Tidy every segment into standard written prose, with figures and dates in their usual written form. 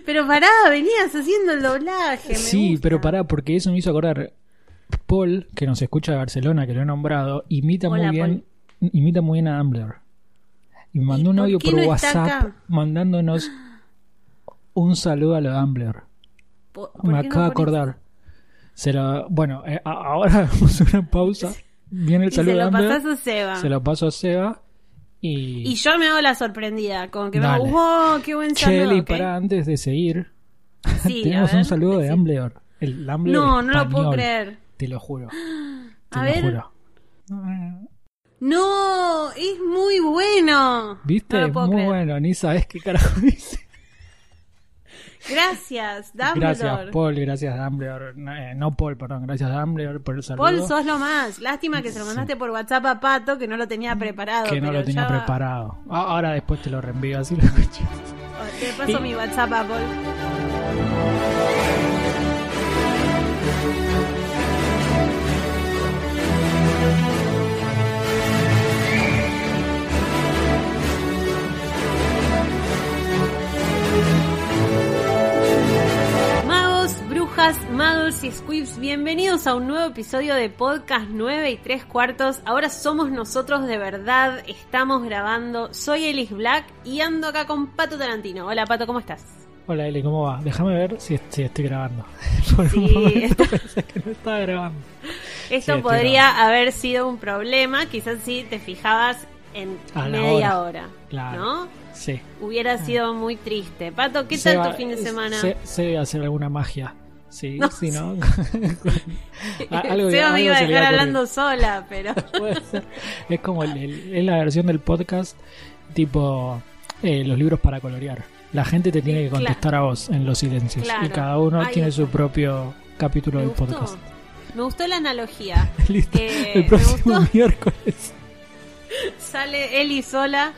Pero pará, venías haciendo el doblaje. Sí, gusta. pero pará, porque eso me hizo acordar. Paul, que nos escucha de Barcelona, que lo he nombrado, imita muy bien a Dumbledore. Y me mandó un audio por WhatsApp mandándonos un saludo a lo Dumbledore. Me acabo de acordar. Bueno, ahora hacemos una pausa. Viene el saludo de Dumbledore. Se lo pasás a Seba. Se lo paso a Seba. Y yo me hago la sorprendida. Como que me hago, wow, qué buen saludo. Cheli, para antes de seguir. Sí, tenemos un saludo de Dumbledore. El Dumbledore no español, lo puedo creer. Te lo juro. A ver. No, es muy bueno. ¿Viste? No lo puedo creer. Bueno, ni sabes qué carajo dice. Gracias, Dumbledore. Gracias, Paul, gracias, Dumbledore. No, Paul, perdón, gracias, Dumbledore, por el saludo. Paul, sos lo más. Lástima que se lo mandaste por WhatsApp a Pato, que no lo tenía preparado. Preparado. Ahora después te lo reenvío, así lo escucho. Te paso mi WhatsApp a Paul. Muggles y Squibs, bienvenidos a un nuevo episodio de Podcast 9 3/4. Ahora somos nosotros de verdad, estamos grabando. Soy Elis Black y ando acá con Pato Tarantino. Hola Pato, ¿cómo estás? Hola Eli, ¿cómo va? Déjame ver si estoy grabando. Por sí, un momento pensé que no estaba grabando. Esto podría haber sido un problema, quizás si te fijabas en media hora, claro, ¿no? Sí. Hubiera sido muy triste. Pato, ¿qué tal tu fin de semana? Sé hacer alguna magia. Sí, no, sí, ¿no? Seba me iba a dejar hablando sola, pero... Puede ser. Es como es la versión del podcast tipo los libros para colorear. La gente te tiene que contestar a vos en los silencios. Claro. Y cada uno tiene su propio capítulo del podcast. Me gustó la analogía. Listo. El próximo miércoles sale Eli sola.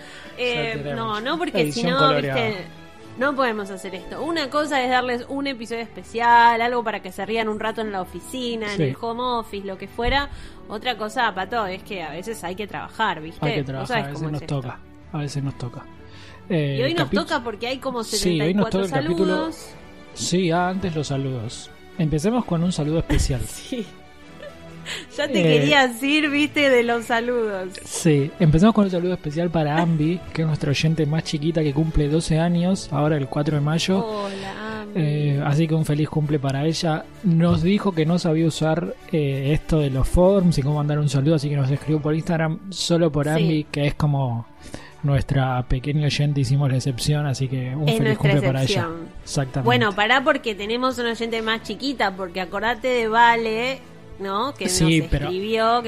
No, porque si no, viste... No podemos hacer esto. Una cosa es darles un episodio especial, algo para que se rían un rato en la oficina, en el home office, lo que fuera. Otra cosa, Pato, es que a veces hay que trabajar, ¿viste? Hay que trabajar, a veces nos toca. Y hoy nos toca porque hay como 74 saludos. Sí, antes los saludos. Empecemos con un saludo especial. Sí. Ya te querías ir, viste, de los saludos. Sí, empezamos con un saludo especial para Ambi, que es nuestra oyente más chiquita que cumple 12 años, ahora el 4 de mayo. Hola, Ambi. Así que un feliz cumple para ella. Nos dijo que no sabía usar esto de los forms y cómo mandar un saludo, así que nos escribió por Instagram solo por Ambi, que es como nuestra pequeña oyente, hicimos la excepción, así que un feliz cumple para ella. Exactamente. Bueno, pará porque tenemos una oyente más chiquita, porque acordate de Vale... ¿no? Que nos escribió,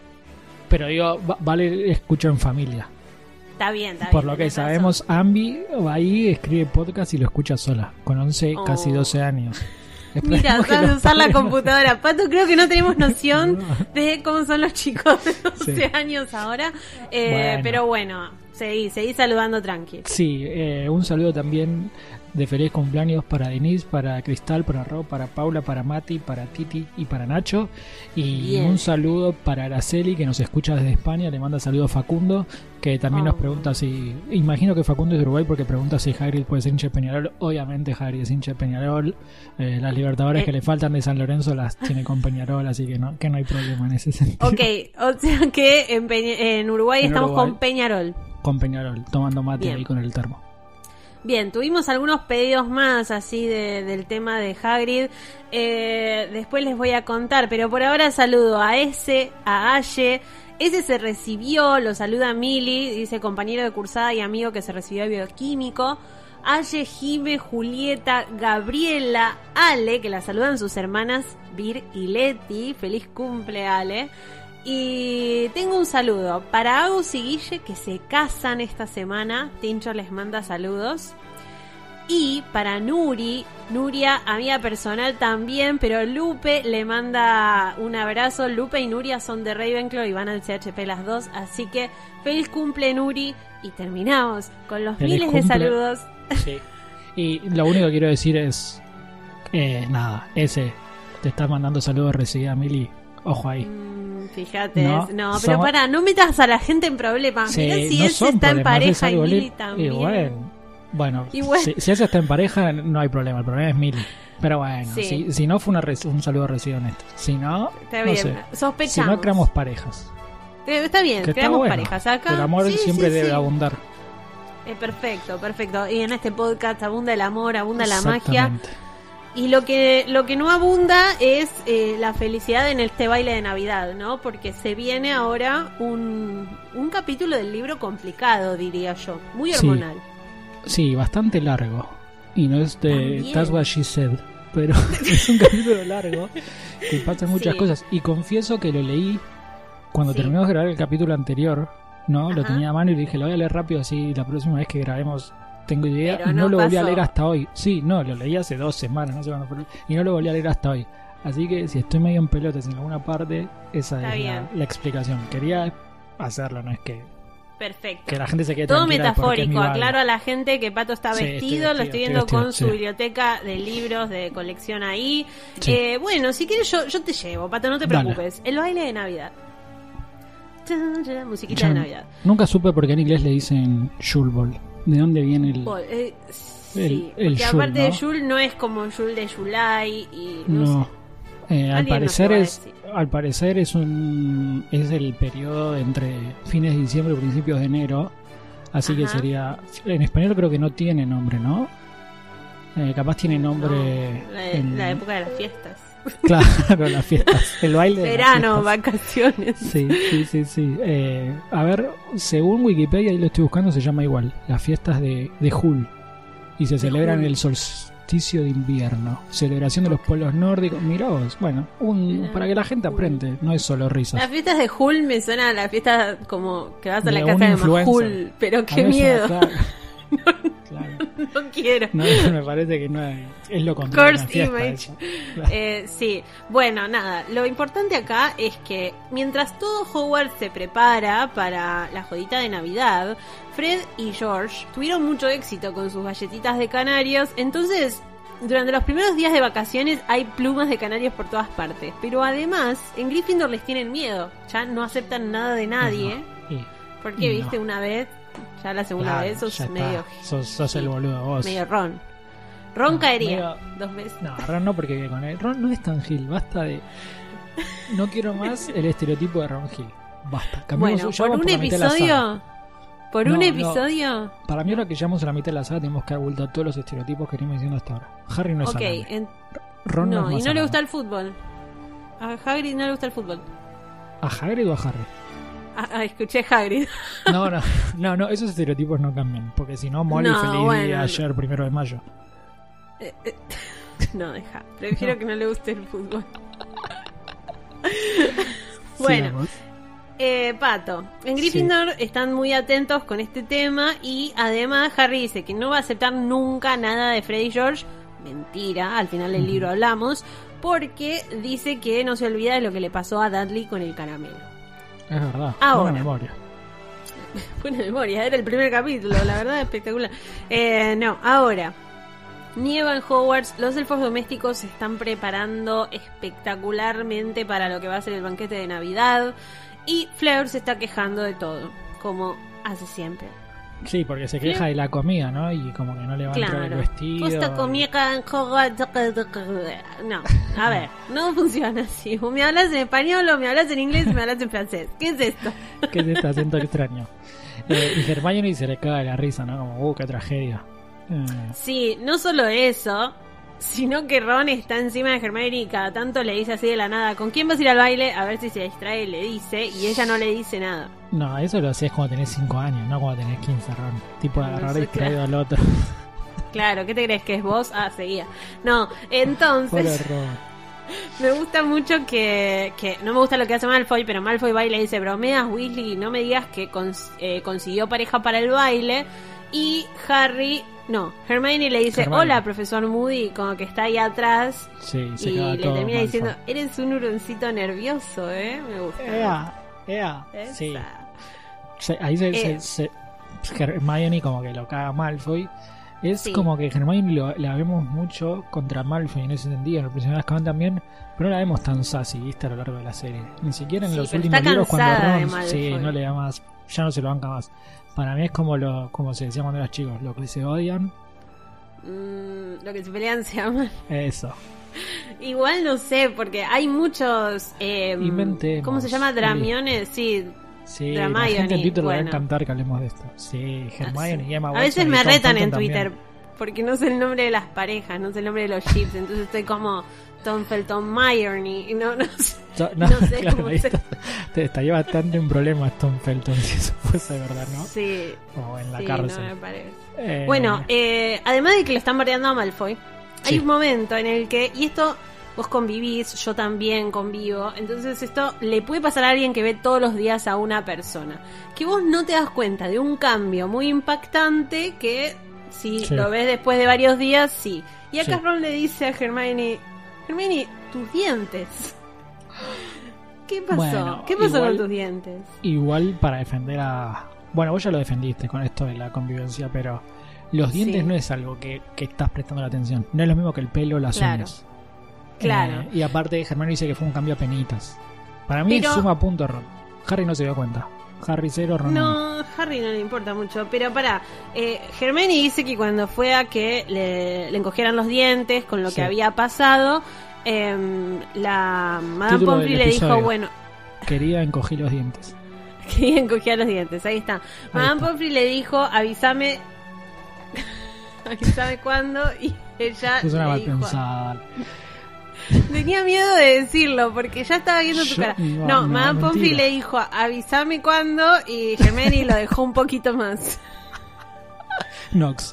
Pero digo, Vale escucha en familia. Está bien. Por lo que sabemos, Ambi ahí escribe podcast y lo escucha sola, con 11, casi 12 años. Mira, sabes usar la computadora. Pato, creo que no tenemos noción de cómo son los chicos de 12 años ahora. Pero bueno, seguí saludando tranqui. Sí, un saludo también de feliz cumpleaños para Denise, para Cristal, para Ro, para Paula, para Mati, para Titi y para Nacho. Y un saludo para Araceli, que nos escucha desde España. Le manda saludos a Facundo, que también nos pregunta si... Imagino que Facundo es de Uruguay porque pregunta si Hagrid puede ser hincha de Peñarol. Obviamente Hagrid es hincha de Peñarol. Las Libertadores que le faltan de San Lorenzo las tiene con Peñarol, así que no hay problema en ese sentido. Ok, o sea que en Uruguay estamos con Peñarol. Con Peñarol, tomando mate ahí con el termo. Bien, tuvimos algunos pedidos más así del tema de Hagrid. Después les voy a contar, pero por ahora saludo a Aye. Ese se recibió, lo saluda Mili, dice compañero de cursada y amigo que se recibió de bioquímico. Aye, Jime, Julieta, Gabriela, Ale, que la saludan sus hermanas Vir y Leti. Feliz cumple, Ale. Y tengo un saludo para Agus y Guille, que se casan esta semana. Tincho les manda saludos. Y para Nuria, amiga personal también, pero Lupe le manda un abrazo. Lupe y Nuria son de Ravenclaw y van al CHP las dos. Así que feliz cumple, Nuri. Y terminamos con los miles de saludos. Sí. Y lo único que quiero decir es... ese te está mandando saludos recibida, Mili. Ojo ahí. Fíjate, pero pará, no metas a la gente en problemas. Mirá si él está en pareja y Mili también. Bueno, Bueno, si ella está en pareja, no hay problema. El problema es Millie. Pero bueno, si no, fue un saludo recibido honesto. Si no, está bien. Sospechamos. Si no, creamos parejas. Está bien, creamos parejas. Acá el amor siempre debe abundar. Perfecto. Y en este podcast abunda el amor, abunda la magia. Y lo que no abunda es la felicidad en este baile de Navidad, ¿no? Porque se viene ahora un capítulo del libro complicado, diría yo. Muy hormonal. Sí, bastante largo. Y no es de That's What She Said. Pero es un capítulo largo que pasan muchas cosas. Y confieso que lo leí cuando terminamos de grabar el capítulo anterior, ¿no? Lo tenía a mano y dije, lo voy a leer rápido, así la próxima vez que grabemos tengo idea. Pero y no lo volví a leer hasta hoy. Sí, no, lo leí hace 2 semanas, no sé cuándo fue. Y no lo volví a leer hasta hoy. Así que si estoy medio en pelotas en alguna parte, esa es la explicación. Quería hacerlo, no es que... Perfecto. Que la gente se quede todo tranquila. Metafórico. Aclaro a la gente que Pato está vestido. Lo estoy viendo con su biblioteca de libros de colección ahí. Sí. Bueno, si quieres yo te llevo, Pato, no te preocupes. El baile de Navidad. Musiquita de Navidad. Nunca supe por qué en inglés le dicen Yule Ball. ¿De dónde viene el...? Sí, porque Yule, aparte, ¿no? De Yule no es como Yule de July y no sé. Al parecer es el periodo entre fines de diciembre y principios de enero, así que sería, en español creo que no tiene nombre, ¿no? Capaz tiene nombre la época de las fiestas. Claro, las fiestas, el baile de verano, vacaciones. Sí. A ver, según Wikipedia, ahí lo estoy buscando, se llama igual, las fiestas de Jul, y se celebran el solsticio de invierno, celebración de los pueblos nórdicos. Mirá vos, bueno, para que la gente aprende, no es solo risas. Las fiestas de Jul me suena a la fiesta como que vas a la casa de Majul, pero qué miedo. No quiero. No, me parece que no es lo contrario. Cursed image. Sí, bueno, nada. Lo importante acá es que mientras todo Hogwarts se prepara para la jodita de Navidad, Fred y George tuvieron mucho éxito con sus galletitas de canarios. Entonces, durante los primeros días de vacaciones hay plumas de canarios por todas partes. Pero además, en Gryffindor les tienen miedo. Ya no aceptan nada de nadie. Porque, viste, una vez... Ya la segunda vez sos medio... Sos el boludo vos. Medio Ron. Ron caería 2 veces. No, Ron no, porque con él... Ron no es tan Gil, basta de... No quiero más el estereotipo de Ron Gil. Basta. Bueno, por un episodio... ¿Por un episodio? No. Para mí ahora que llegamos a la mitad de la saga tenemos que dar vuelta a todos los estereotipos que venimos diciendo hasta ahora. Harry no es Ron no, y no le gusta el fútbol. A Hagrid no le gusta el fútbol. ¿A Hagrid o a Harry? Escuché Hagrid. No, esos estereotipos no cambian. Porque si no, Molly feliz día ayer, 1 de mayo. No, deja. Prefiero que no le guste el fútbol. Bueno, Pato, en Gryffindor están muy atentos con este tema. Y además Harry dice que no va a aceptar nunca nada de Fred y George. Mentira, al final del libro hablamos. Porque dice que no se olvida de lo que le pasó a Dudley con el caramelo. Es verdad, ahora, buena memoria. Buena memoria, era el primer capítulo, la verdad, espectacular. Ahora, nieva en Hogwarts, los elfos domésticos se están preparando espectacularmente para lo que va a ser el banquete de Navidad. Y Fleur se está quejando de todo, como hace siempre. Sí, porque se queja de la comida, ¿no? Y como que no le va a entrar el vestido. Costa comida en Hogwarts. No, a ver, no funciona así. O me hablas en español, o me hablas en inglés, o me hablas en francés. ¿Qué es esto? ¿Qué es este acento extraño? Y Hermione se le caga la risa, ¿no? Como, qué tragedia. Sí, no solo eso, sino que Ron está encima de Hermione y cada tanto le dice así de la nada: ¿con quién vas a ir al baile? A ver si se distrae, le dice, y ella no le dice nada. No, eso lo haces cuando tenés 5 años, no cuando tenés 15, Ron. Tipo de agarrar distraído al otro. Claro, ¿qué te crees que es vos? Seguía. No, entonces me gusta mucho que no me gusta lo que hace Malfoy, pero Malfoy va y le dice: bromeas, Weasley, no me digas que consiguió pareja para el baile. Y Hermione le dice: hola, profesor Moody, como que está ahí atrás. Sí, y le termina diciendo: eres un huroncito nervioso, me gusta. Sí. Ahí Hermione como que lo caga Malfoy. Es como que Hermione la vemos mucho contra Malfoy en ese sentido, en el Prisionero de Azkaban también, pero no la vemos tan sassy, ¿viste? A lo largo de la serie. Ni siquiera en los últimos libros cuando Ron no le da más ya no se lo banca más. Para mí es como se decía cuando eras chico, lo que se odian. Lo que se pelean se aman. Eso. Igual no sé, porque hay muchos... Inventemos. ¿Cómo se llama? Dramiones, sí. Sí, la gente en Twitter le va a encantar que hablemos de esto. Sí, Hermione y Emma Watson. A veces me retan en Twitter, también. porque no sé el nombre de las parejas, no sé el nombre de los ships, entonces estoy como Tom Felton Myron y no sé, no sé claro, cómo te estaría bastante en problemas Tom Felton si eso fuese verdad, ¿no? Sí. O en la sí, cárcel. No me parece. Bueno, además de que lo están bardeando a Malfoy, hay un momento en el que, y esto vos convivís, yo también convivo, entonces esto le puede pasar a alguien que ve todos los días a una persona, que vos no te das cuenta de un cambio muy impactante que si lo ves después de varios días, sí. Y acá Ron le dice a Hermione, tus dientes. ¿Qué pasó? Bueno, ¿Qué pasó con tus dientes? Igual para defender a... Bueno, vos ya lo defendiste con esto de la convivencia, pero los dientes no es algo que estás prestando la atención. No es lo mismo que el pelo o las uñas. Claro. Y aparte Hermione dice que fue un cambio a penitas. Para mí suma punto Ron. Harry no se dio cuenta. Harry 0, Ron 1. No, Harry no le importa mucho. Pero pará, Hermione dice que cuando fue a que le encogieran los dientes con lo que había pasado, la Madame Pomfrey le dijo, bueno... Quería encoger los dientes. Quería encoger los dientes, ahí está. Madame Pomfrey le dijo, avísame cuándo, y ella es una le mal dijo... pensada. Tenía miedo de decirlo porque ya estaba viendo tu cara. No, Madame Pomfrey le dijo, avísame cuándo, y Hermione lo dejó un poquito más. Nox.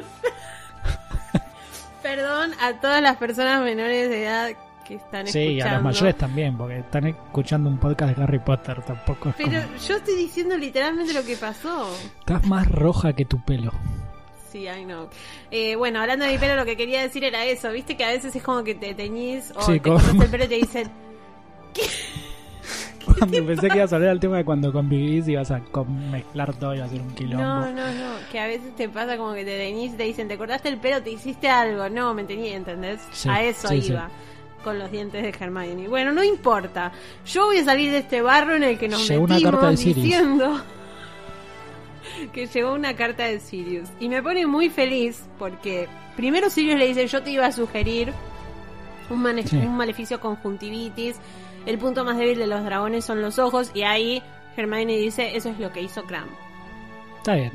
Perdón a todas las personas menores de edad que están escuchando. Sí, a los mayores también, porque están escuchando un podcast de Harry Potter, tampoco es Pero como... yo estoy diciendo literalmente lo que pasó. Estás más roja que tu pelo. Sí, I know. Bueno, hablando de mi pelo, lo que quería decir era eso. Viste que a veces es como que te teñís o te cortas el pelo y te dicen... ¿Qué? Cuando pensé que ibas a hablar al tema de cuando convivís y vas a mezclar todo y va a ser un quilombo. No. Que a veces te pasa como que te teñís y te dicen, te cortaste el pelo, te hiciste algo. No, me teñí, ¿entendés? Sí, a eso iba. Con los dientes de Hermione. Bueno, no importa. Yo voy a salir de este barro en el que nos metimos diciendo... que llegó una carta de Sirius y me pone muy feliz porque primero Sirius le dice, yo te iba a sugerir un maleficio conjuntivitis, el punto más débil de los dragones son los ojos, y ahí Hermione dice, eso es lo que hizo Cram. Está bien.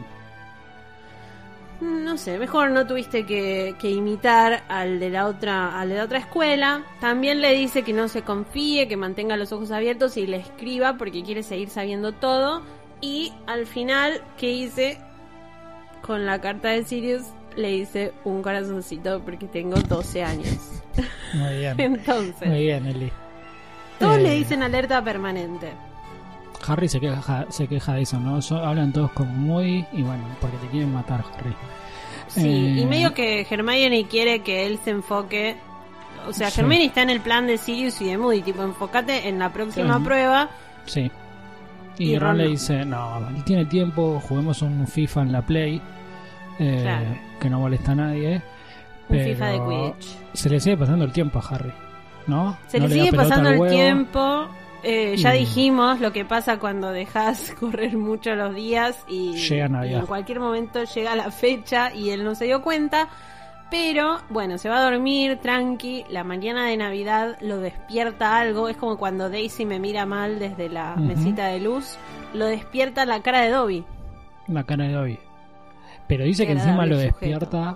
No sé, mejor no tuviste que imitar al de la otra escuela. También le dice que no se confíe, que mantenga los ojos abiertos y le escriba porque quiere seguir sabiendo todo. Y al final, ¿qué hice? Con la carta de Sirius le hice un corazoncito porque tengo 12 años. Muy bien. Entonces, muy bien, Eli. Todos le dicen alerta permanente. Harry se queja de eso, ¿no? Hablan todos como muy... Y bueno, porque te quieren matar, Harry. Sí, y medio que Hermione quiere que él se enfoque... O sea, Hermione está en el plan de Sirius y de Moody, tipo, enfócate en la próxima prueba. Sí. Y Ron le dice, no, tiene tiempo, juguemos un FIFA en la Play, que no molesta a nadie. Un FIFA de Quidditch. Se le sigue pasando el tiempo a Harry, ¿no? Se le sigue pasando el tiempo. Ya dijimos lo que pasa cuando dejas correr mucho los días y en cualquier momento llega la fecha y él no se dio cuenta. Pero, bueno, se va a dormir tranqui. La mañana de Navidad lo despierta algo. Es como cuando Daisy me mira mal desde la mesita de luz. Lo despierta la cara de Dobby. La cara de Dobby. Pero dice que encima lo despierta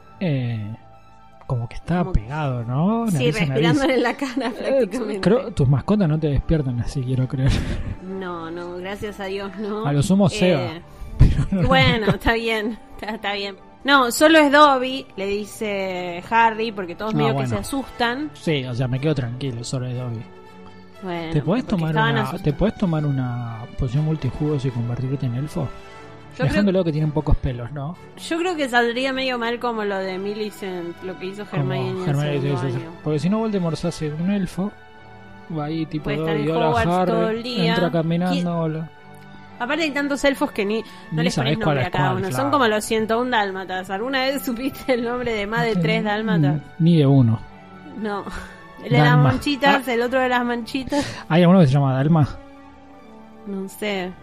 como que está pegado, ¿no? Sí, respirándole en la cara prácticamente. Creo tus mascotas no te despiertan así, quiero creer. No, gracias a Dios no. A lo sumo Seba. Bueno, está bien. No, solo es Dobby, le dice Harry, porque todos medio que se asustan. Sí, o sea, me quedo tranquilo, solo es Dobby. Bueno, ¿Te puedes tomar una poción multijugos y convertirte en elfo? Dejándolo que tienen pocos pelos, ¿no? Yo creo que saldría medio mal como lo de Millicent, lo que hizo Hermione en el segundo año. Porque si no Voldemort se hace un elfo, va ahí tipo Dobby, hola Harry, entra caminando, Aparte hay tantos elfos que ni les pones nombre a cada uno. Claro. Son como los 101 dálmatas. ¿Alguna vez supiste el nombre de más de 3 dálmatas? Ni de uno. No. El de las manchitas, el otro de las manchitas. ¿Hay alguno que se llama Dalma? No sé.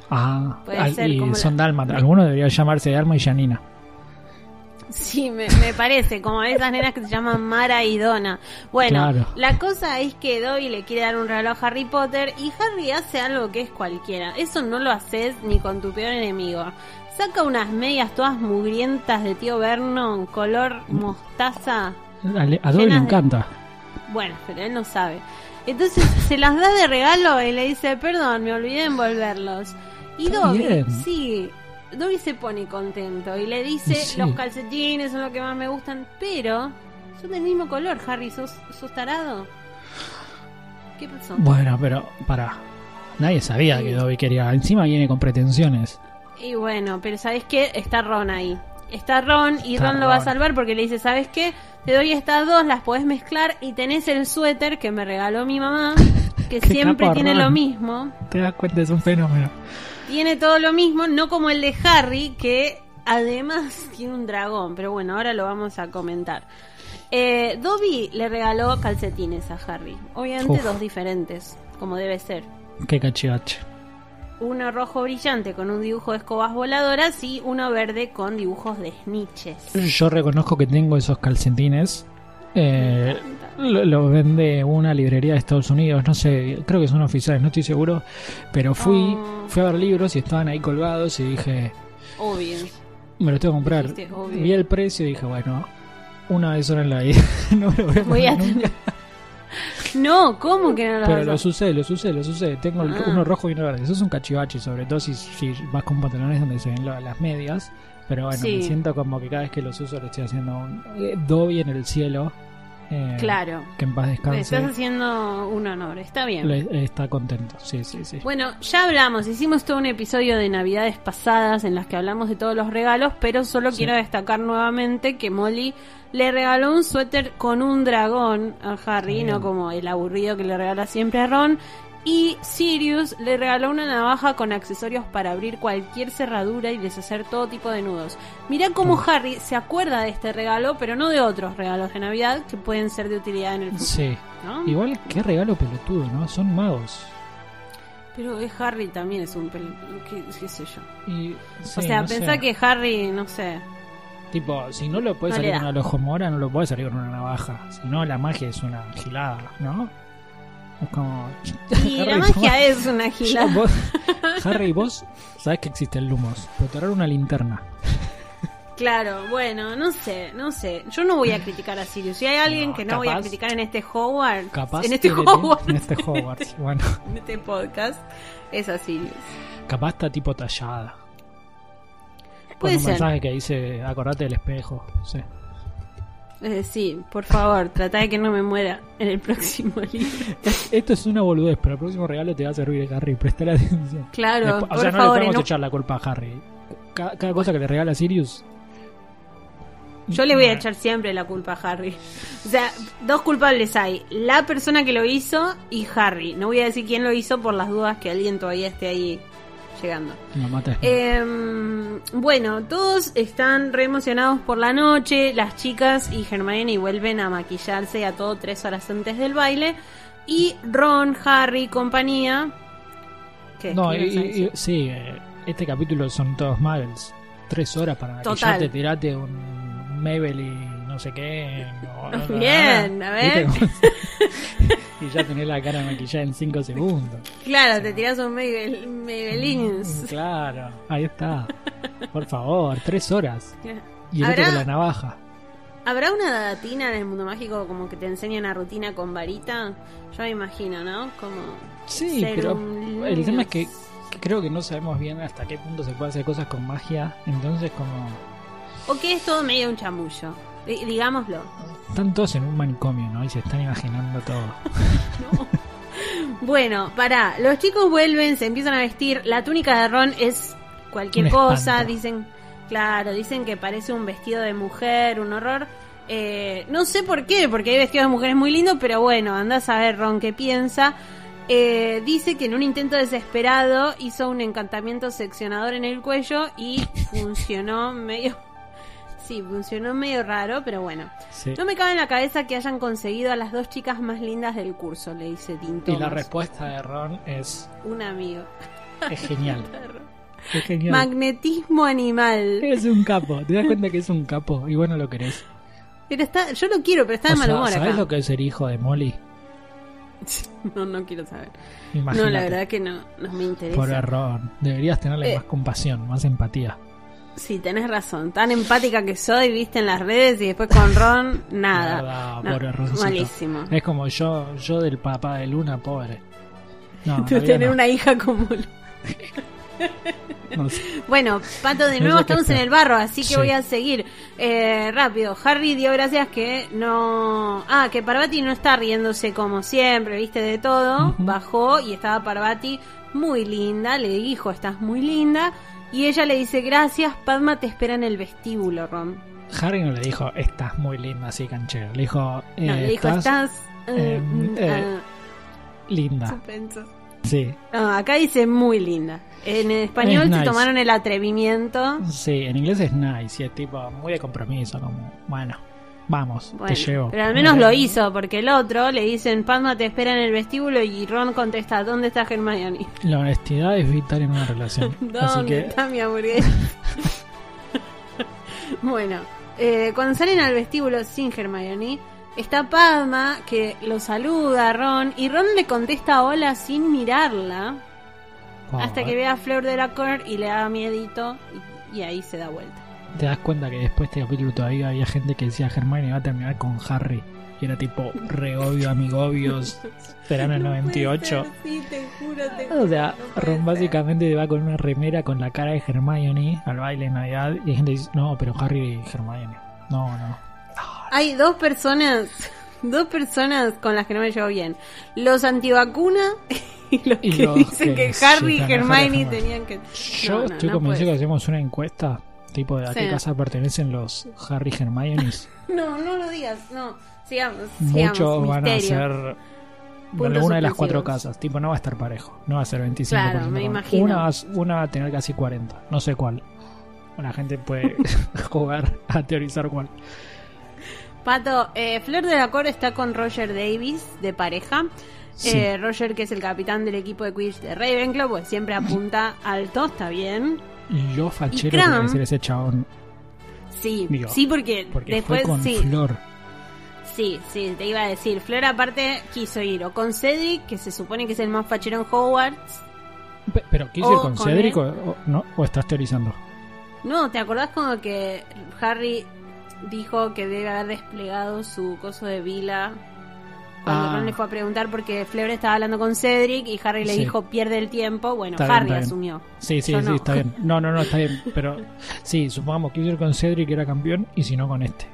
Puede y ser son dálmatas. Algunos deberían llamarse Alma y Janina. Sí, me parece, como esas nenas que se llaman Mara y Donna. Bueno, claro. La cosa es que Dobby le quiere dar un regalo a Harry Potter y Harry hace algo que es cualquiera. Eso no lo haces ni con tu peor enemigo. Saca unas medias todas mugrientas de tío Vernon, color mostaza. A Dobby le encanta. Bueno, pero él no sabe. Entonces se las da de regalo y le dice, perdón, me olvidé de envolverlos. Y Dobby, sí... Dobby se pone contento y le dice, los calcetines son lo que más me gustan, pero son del mismo color, Harry, ¿sos tarado? ¿Qué pasó? Bueno, pero nadie sabía que Dobby quería, encima viene con pretensiones. Y bueno, pero ¿sabes qué? Está Ron ahí. Está Ron y Ron lo va a salvar porque le dice, ¿sabes qué? Te doy estas dos, las podés mezclar y tenés el suéter que me regaló mi mamá, que siempre tiene lo mismo. Te das cuenta, es un fenómeno. Tiene todo lo mismo, no como el de Harry, que además tiene un dragón. Pero bueno, ahora lo vamos a comentar. Dobby le regaló calcetines a Harry. Obviamente dos diferentes, como debe ser. Qué cachivache. Uno rojo brillante con un dibujo de escobas voladoras y uno verde con dibujos de snitches. Yo reconozco que tengo esos calcetines. Lo vende una librería de Estados Unidos, no sé, creo que son oficiales, no estoy seguro, pero fui a ver libros y estaban ahí colgados y dije, obvio, me los tengo que comprar. Vi el precio y dije, bueno, una vez sola en la vida, no me lo voy a poner nunca. No, ¿cómo que no lo Pero los usé. Tengo uno rojo y uno verde. Eso es un cachivache, sobre todo si vas con pantalones donde se ven las medias. Pero bueno, me siento como que cada vez que los uso le estoy haciendo un Dobby en el cielo. Claro. Que en paz descanse. Le estás haciendo un honor, está bien. Está contento, sí. Bueno, ya hablamos, hicimos todo un episodio de Navidades pasadas en las que hablamos de todos los regalos, pero solo quiero destacar nuevamente que Molly le regaló un suéter con un dragón a Harry, no como el aburrido que le regala siempre a Ron. Y Sirius le regaló una navaja con accesorios para abrir cualquier cerradura y deshacer todo tipo de nudos. Mirá cómo Harry se acuerda de este regalo, pero no de otros regalos de Navidad que pueden ser de utilidad en el futuro. Sí, ¿no? Igual qué regalo pelotudo, ¿no? Son magos. Pero Harry también es un qué sé yo. O sea, no pensá que Harry, no sé... Tipo, si no lo puede salir con una lojomora, no lo puede salir con una navaja. Si no, la magia es una gilada, ¿no? Es como... Y Harry, la magia es una gilada. Harry, vos sabés que existe el Lumos, pero te una linterna. Claro, bueno, no sé. Yo no voy a criticar a Sirius. Si hay alguien que no voy a criticar en este Hogwarts, en este Hogwarts, bueno, en este podcast, es a Sirius. Capaz está tipo tallada. Puede ser. Un mensaje que dice, acordate del espejo, sí. Sí, por favor, trata de que no me muera en el próximo libro. Esto es una boludez, pero el próximo regalo te va a servir, Harry, presta atención. Claro, por favor, no le podemos echar la culpa a Harry. Cada cosa que le regala a Sirius... Yo le voy a echar siempre la culpa a Harry. O sea, dos culpables hay. La persona que lo hizo y Harry. No voy a decir quién lo hizo por las dudas que alguien todavía esté ahí llegando. Bueno, todos están re emocionados por la noche. Las chicas y Hermione vuelven a maquillarse a todo 3 horas antes del baile. Y Ron, Harry, compañía. ¿Qué? No, sí, este capítulo son todos muggles. 3 horas para maquillarte, tirate un Maybelline, no sé qué. Bien, a ver. Y ya tenés la cara maquillada en 5 segundos. Claro, te tirás un Maybelline. Claro, ahí está. Por favor, 3 horas. Y el otro con la navaja. ¿Habrá una datina en el mundo mágico como que te enseña una rutina con varita? Yo me imagino, ¿no? Como sí, pero el tema es que creo que no sabemos bien hasta qué punto se puede hacer cosas con magia. Entonces como... O que es todo medio un chamullo, digámoslo. Están todos en un manicomio, ¿no? Y se están imaginando todo. No. Bueno, los chicos vuelven, se empiezan a vestir. La túnica de Ron es cualquier cosa. Dicen que parece un vestido de mujer, un horror. No sé por qué, porque hay vestidos de mujeres muy lindos, pero bueno, andás a ver Ron qué piensa. Dice que en un intento desesperado hizo un encantamiento seccionador en el cuello y funcionó medio raro, pero bueno. Sí. No me cabe en la cabeza que hayan conseguido a las 2 chicas más lindas del curso, le dice Dean Thomas. Y la respuesta de Ron es... un amigo. Es genial. Es genial. Magnetismo animal. Es un capo, te das cuenta que es un capo y vos no lo querés. Pero yo lo quiero, pero está de mal humor acá. ¿Sabés lo que es ser hijo de Molly? No quiero saber. Imagínate. No, la verdad que no me interesa. Por error. Deberías tenerle más compasión, más empatía. Sí, tenés razón. Tan empática que soy, viste, en las redes y después con Ron, nada. Verdad, no, pobre Roncito. malísimo. Es como yo del papá de Luna, pobre. No, Tú tener una hija como... No sé. Bueno, Pato, de nuevo estamos en el barro, así que sí. voy a seguir. Rápido, Harry dio gracias que no... que Parvati no está riéndose como siempre, viste, de todo. Bajó y estaba Parvati muy linda, le dijo, estás muy linda. Y ella le dice, gracias, Padma te espera en el vestíbulo, Ron. Harry no le dijo, estás muy linda, así canchero. Le dijo, no, le dijo, estás... linda. Suspenso. Sí. No, acá dice muy linda. En español se tomaron el atrevimiento. Sí, en inglés es nice y es tipo muy de compromiso, como, bueno, vamos, te llevo. Pero al menos lo hizo, porque el otro le dicen, Padma te espera en el vestíbulo y Ron contesta, ¿dónde está Hermione? La honestidad es vital en una relación. ¿Dónde está mi hamburguesa? Bueno, cuando salen al vestíbulo sin Hermione, está Padma que lo saluda a Ron y Ron le contesta hola sin mirarla. Hasta que ve a Fleur Delacour y le da miedito y ahí se da vuelta. Te das cuenta que después de este capítulo todavía había gente que decía Hermione va a terminar con Harry. Y era tipo re obvio, amigobios, verano del 98. Sí, te juro. O sea, Ron básicamente va con una remera con la cara de Hermione al baile de Navidad. Y hay gente que dice, no, pero Harry y Hermione. No. Hay dos personas con las que no me llevo bien. Los antivacuna y los que dicen que Harry y Hermione tenían que... Yo estoy convencido que hacemos una encuesta, tipo de a qué casa pertenecen los Harry y Hermione. No lo digas, no. Sigamos. Muchos van a misterio. ser alguna de las 4 casas. Tipo, no va a estar parejo. No va a ser 25%. Claro, me imagino. Una va a tener casi 40. No sé cuál. La gente puede jugar a teorizar cuál. Pato, Fleur Delacour está con Roger Davis de pareja. Sí. Roger, que es el capitán del equipo de Quidditch de Ravenclaw, pues siempre apunta alto, está bien. Lo fachero que debe ser ese chabón. Sí, digo, sí, porque después fue con Flor. Sí, te iba a decir. Flor aparte quiso ir o con Cedric, que se supone que es el más fachero en Hogwarts. ¿Pero quiso ir con Cedric o estás teorizando? No, ¿te acordás como que Harry dijo que debe haber desplegado su coso de vila cuando Ron le fue a preguntar porque Fleur estaba hablando con Cedric y Harry le dijo pierde el tiempo? Bueno, está Harry bien, asumió. Sí, no. Está bien. No, está bien. Pero sí, supongamos que quiso ir con Cedric, que era campeón, y si no con este.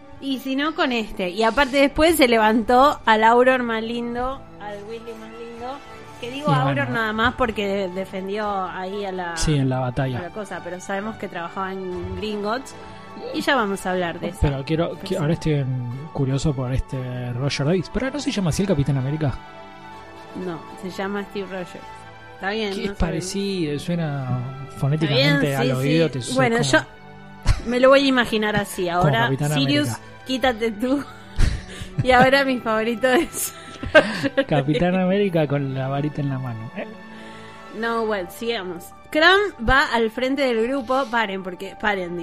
Y aparte después se levantó al Auror más lindo, al Weasley más lindo. Que digo Auror nada más porque defendió ahí a la... Sí, en la batalla. A la cosa, pero sabemos que trabajaba en Gringotts. Y ya vamos a hablar de eso. Pero ahora estoy curioso por este Roger Davis. ¿Pero no se llama así el Capitán América? No, se llama Steve Rogers. Está bien. Es parecido, suena fonéticamente al oído. Sí. Bueno, yo me lo voy a imaginar así. Ahora, Sirius, quítate tú. Y ahora mi favorito es Capitán América con la varita en la mano. No, bueno, sigamos. Cram va al frente del grupo. Porque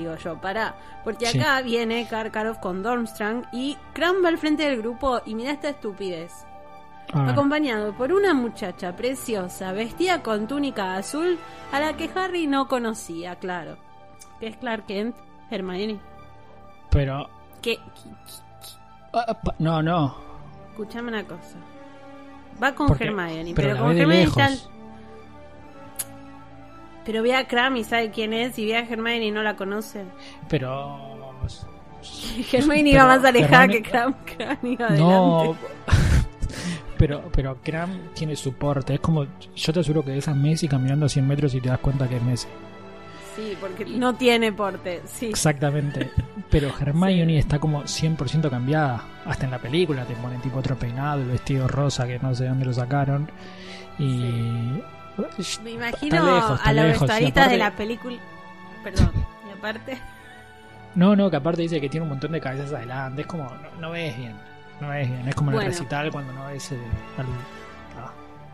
acá viene Karkaroff con Durmstrang y Cram va al frente del grupo y mira esta estupidez. Acompañado por una muchacha preciosa vestida con túnica azul a la que Harry no conocía, claro. Que es Clark Kent, Hermione. Pero... ¿Qué? No. Escuchame una cosa. Va con Hermione, pero con Hermione está... Pero ve a Cram y sabe quién es, y ve a Hermione y no la conoce. Pero... Hermione iba más alejada que Cram iba adelante. No, pero Cram tiene su porte. Es como, yo te aseguro que ves a Messi caminando a 100 metros y te das cuenta que es Messi. Sí, porque no tiene porte, sí. Exactamente. Pero Hermione está como 100% cambiada. Hasta en la película te ponen tipo otro peinado, el vestido rosa que no sé de dónde lo sacaron. Y... Me imagino a los vestuaristas de la película. Perdón, y aparte. No, que aparte dice que tiene un montón de cabezas adelante. Es como, no ves bien. Es como en el recital cuando no ves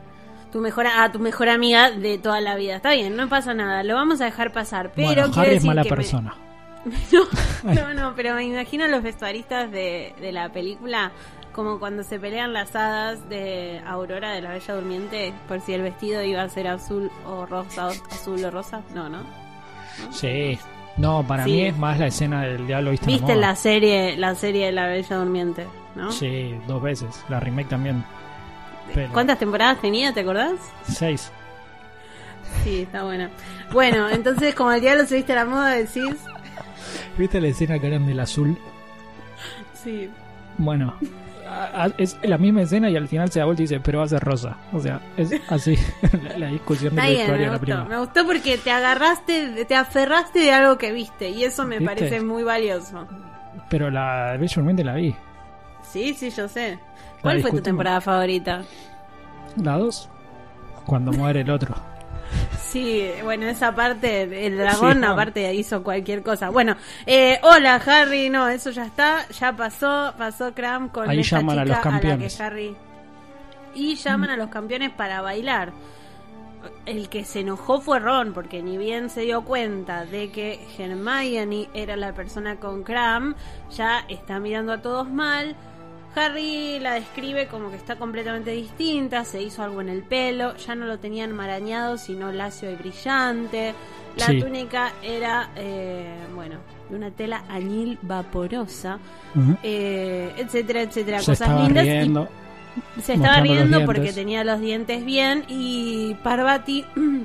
tu mejor amiga de toda la vida. Está bien, no pasa nada, lo vamos a dejar pasar. Pero bueno, Harry es mala persona. No, pero me imagino a los vestuaristas de la película como cuando se pelean las hadas de Aurora de la Bella Durmiente por si el vestido iba a ser azul o rosa, azul o rosa. No. Sí. No, para mí es más la escena del Diablo Viste ¿Viste la serie de la Bella Durmiente, no? Sí, 2 veces. La remake también. Pero... ¿Cuántas temporadas tenía, te acordás? 6. Sí, está buena. Bueno, entonces como el Diablo se viste a la moda, decís... ¿Viste la escena que eran del azul? Sí. Bueno, es la misma escena y al final se da vuelta y dice, pero va a ser rosa. O sea, es así la discusión del vestuario de la prima. Me gustó porque te aferraste de algo que viste y eso me parece muy valioso. Pero la Bella Durmiente la vi. Sí, yo sé. ¿Cuál fue tu temporada favorita? La 2, cuando muere el otro. Sí, bueno, esa parte, el dragón aparte hizo cualquier cosa. Bueno, hola Harry, no, eso ya está, ya pasó Cram con ahí esta llaman chica a los campeones. A la que Harry... Y llaman a los campeones para bailar. El que se enojó fue Ron, porque ni bien se dio cuenta de que Hermione era la persona con Cram, ya está mirando a todos mal. Harry la describe como que está completamente distinta, se hizo algo en el pelo, ya no lo tenían marañado, sino lacio y brillante. La túnica era, de una tela añil vaporosa, etcétera, etcétera, cosas lindas. Se estaba riendo porque tenía los dientes bien y Parvati,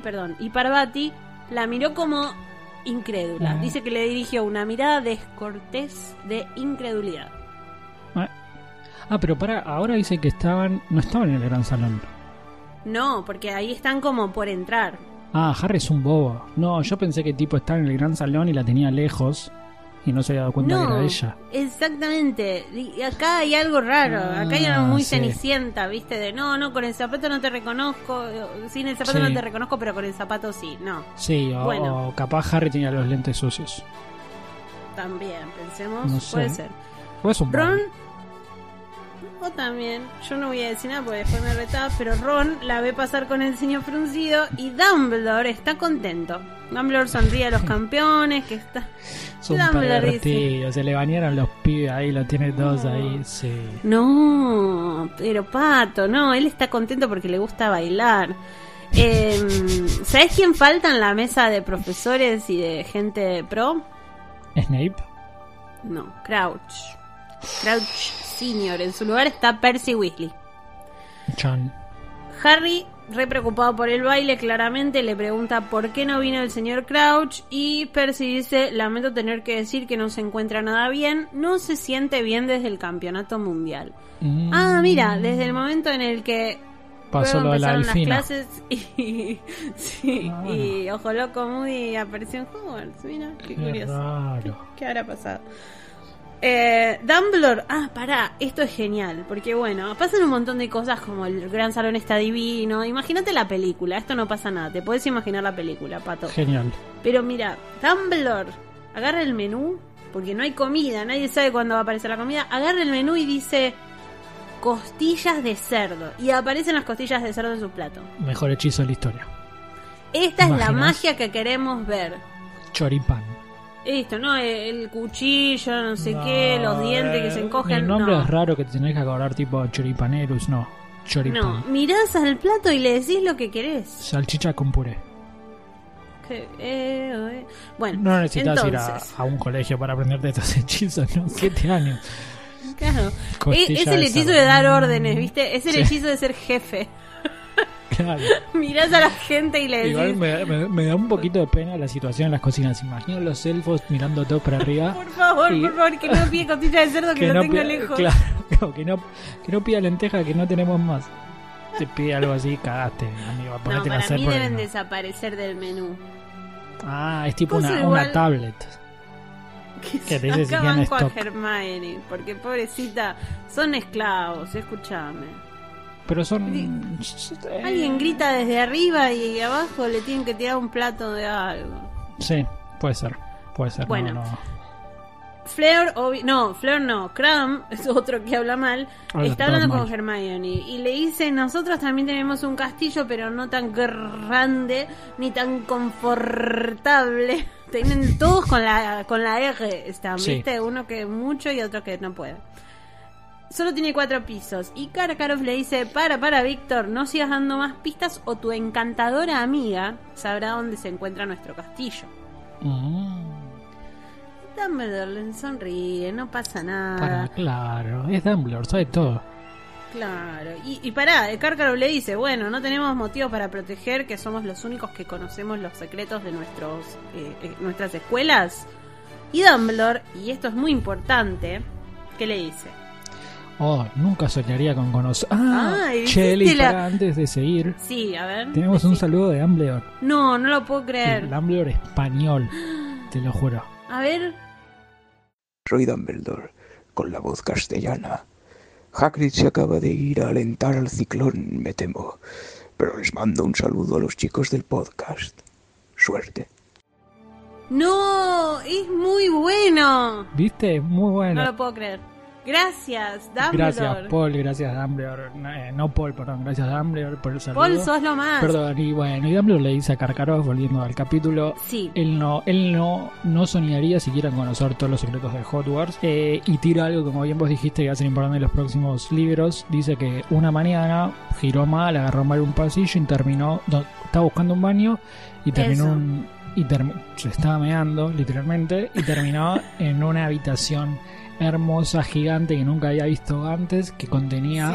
la miró como incrédula. Dice que le dirigió una mirada descortés de incredulidad. Pero ahora dice que no estaban en el gran salón. No, porque ahí están como por entrar. Harry es un bobo. No, yo pensé que tipo estaba en el gran salón y la tenía lejos y no se había dado cuenta que era ella. Exactamente. Y acá hay algo raro. Acá hay algo muy cenicienta, ¿viste? De no, con el zapato no te reconozco. Sin el zapato no te reconozco, pero con el zapato sí. No. Sí, o capaz Harry tenía los lentes sucios. También, pensemos. No sé. Puede ser. Pues un Ron... O también, yo no voy a decir nada porque después me retaba, pero Ron la ve pasar con el ceño fruncido y Dumbledore está contento. Dumbledore sonríe a los campeones, que está... Son pervertidos, se le bañaron los pibes ahí, lo tiene todos ahí, sí. No, pero Pato, no, él está contento porque le gusta bailar. ¿Sabes quién falta en la mesa de profesores y de gente pro? ¿Snape? No, Crouch Senior. En su lugar está Percy Weasley. Chan. Harry, re preocupado por el baile, claramente le pregunta por qué no vino el señor Crouch y Percy dice, lamento tener que decir que no se encuentra nada bien, no se siente bien desde el campeonato mundial. Mira, desde el momento en el que pasó lo de la delfina. Las clases y y Ojo Loco Moody apareció en Hogwarts. Mira, qué curioso. Raro. ¿Qué habrá pasado? Dumbledore, esto es genial, porque bueno, pasan un montón de cosas como el gran salón está divino. Imagínate la película, esto no pasa nada, te puedes imaginar la película, Pato. Genial. Pero mira, Dumbledore agarra el menú, porque no hay comida, nadie sabe cuándo va a aparecer la comida, agarra el menú y dice costillas de cerdo, y aparecen las costillas de cerdo en su plato. Mejor hechizo de la historia. Esta es la magia que queremos ver. Choripán. Esto, ¿no? El cuchillo, no sé qué, los dientes que se encogen. El nombre es raro que te tenés que acordar, tipo Choripanerus, no. Choripán. No, mirás al plato y le decís lo que querés. Salchicha con puré. Bueno, no necesitas ir a un colegio para aprenderte estos hechizos, ¿no? 7 años. Claro. Es el hechizo de dar órdenes, ¿viste? Es el hechizo de ser jefe. Claro. Mirás a la gente y le decís... Igual me da un poquito de pena la situación en las cocinas. Imagino los elfos mirando todo para arriba. Por favor, que no pida costilla de cerdo, que lo tenga lejos. Claro, que no pida lenteja, que no tenemos más. Te pide algo así, cagaste, amigo. No, para mí deben desaparecer del menú. Es tipo una tablet. Que te dice si tiene stock. A Hermione, porque pobrecita, son esclavos, escúchame. Pero son... Alguien grita desde arriba y abajo le tienen que tirar un plato de algo. Sí, puede ser. Bueno, Fleur no, Crumb es otro que habla mal, está hablando con Hermione y le dice, nosotros también tenemos un castillo, pero no tan grande ni tan confortable. Tienen todos con la R están, ¿viste? Uno que mucho y otro que no puede. Solo tiene 4 pisos. Y Karkaroff le dice, para Víctor, no sigas dando más pistas o tu encantadora amiga sabrá dónde se encuentra nuestro castillo. Dumbledore le sonríe, no pasa nada. Claro, es Dumbledore, sabe todo. Claro, y pará, Karkaroff le dice, bueno, no tenemos motivos para proteger, que somos los únicos que conocemos los secretos de nuestras escuelas. Y Dumbledore, y esto es muy importante, ¿qué le dice? Nunca soñaría con conocer... Shelly, antes de seguir. Sí, a ver. Tenemos un saludo de Dumbledore. No lo puedo creer. El Dumbledore español, te lo juro. A ver. Soy Dumbledore, con la voz castellana. Hagrid se acaba de ir a alentar al ciclón, me temo. Pero les mando un saludo a los chicos del podcast. Suerte. No, es muy bueno. ¿Viste? Muy bueno. No lo puedo creer. Gracias, Dumbledore. Gracias, Paul, gracias, Dumbledore. Gracias, Dumbledore, por el saludo. Paul, sos lo más. Perdón, y Dumbledore le dice a Karkaroff, volviendo al capítulo, sí. él no soñaría siquiera en conocer todos los secretos de Hogwarts. Y tira algo, como bien vos dijiste, que va a ser importante en los próximos libros. Dice que una mañana giró mal, agarró mal un pasillo y terminó, estaba buscando un baño y terminó se estaba meando, literalmente, y terminó en una habitación hermosa, gigante, que nunca había visto antes, que contenía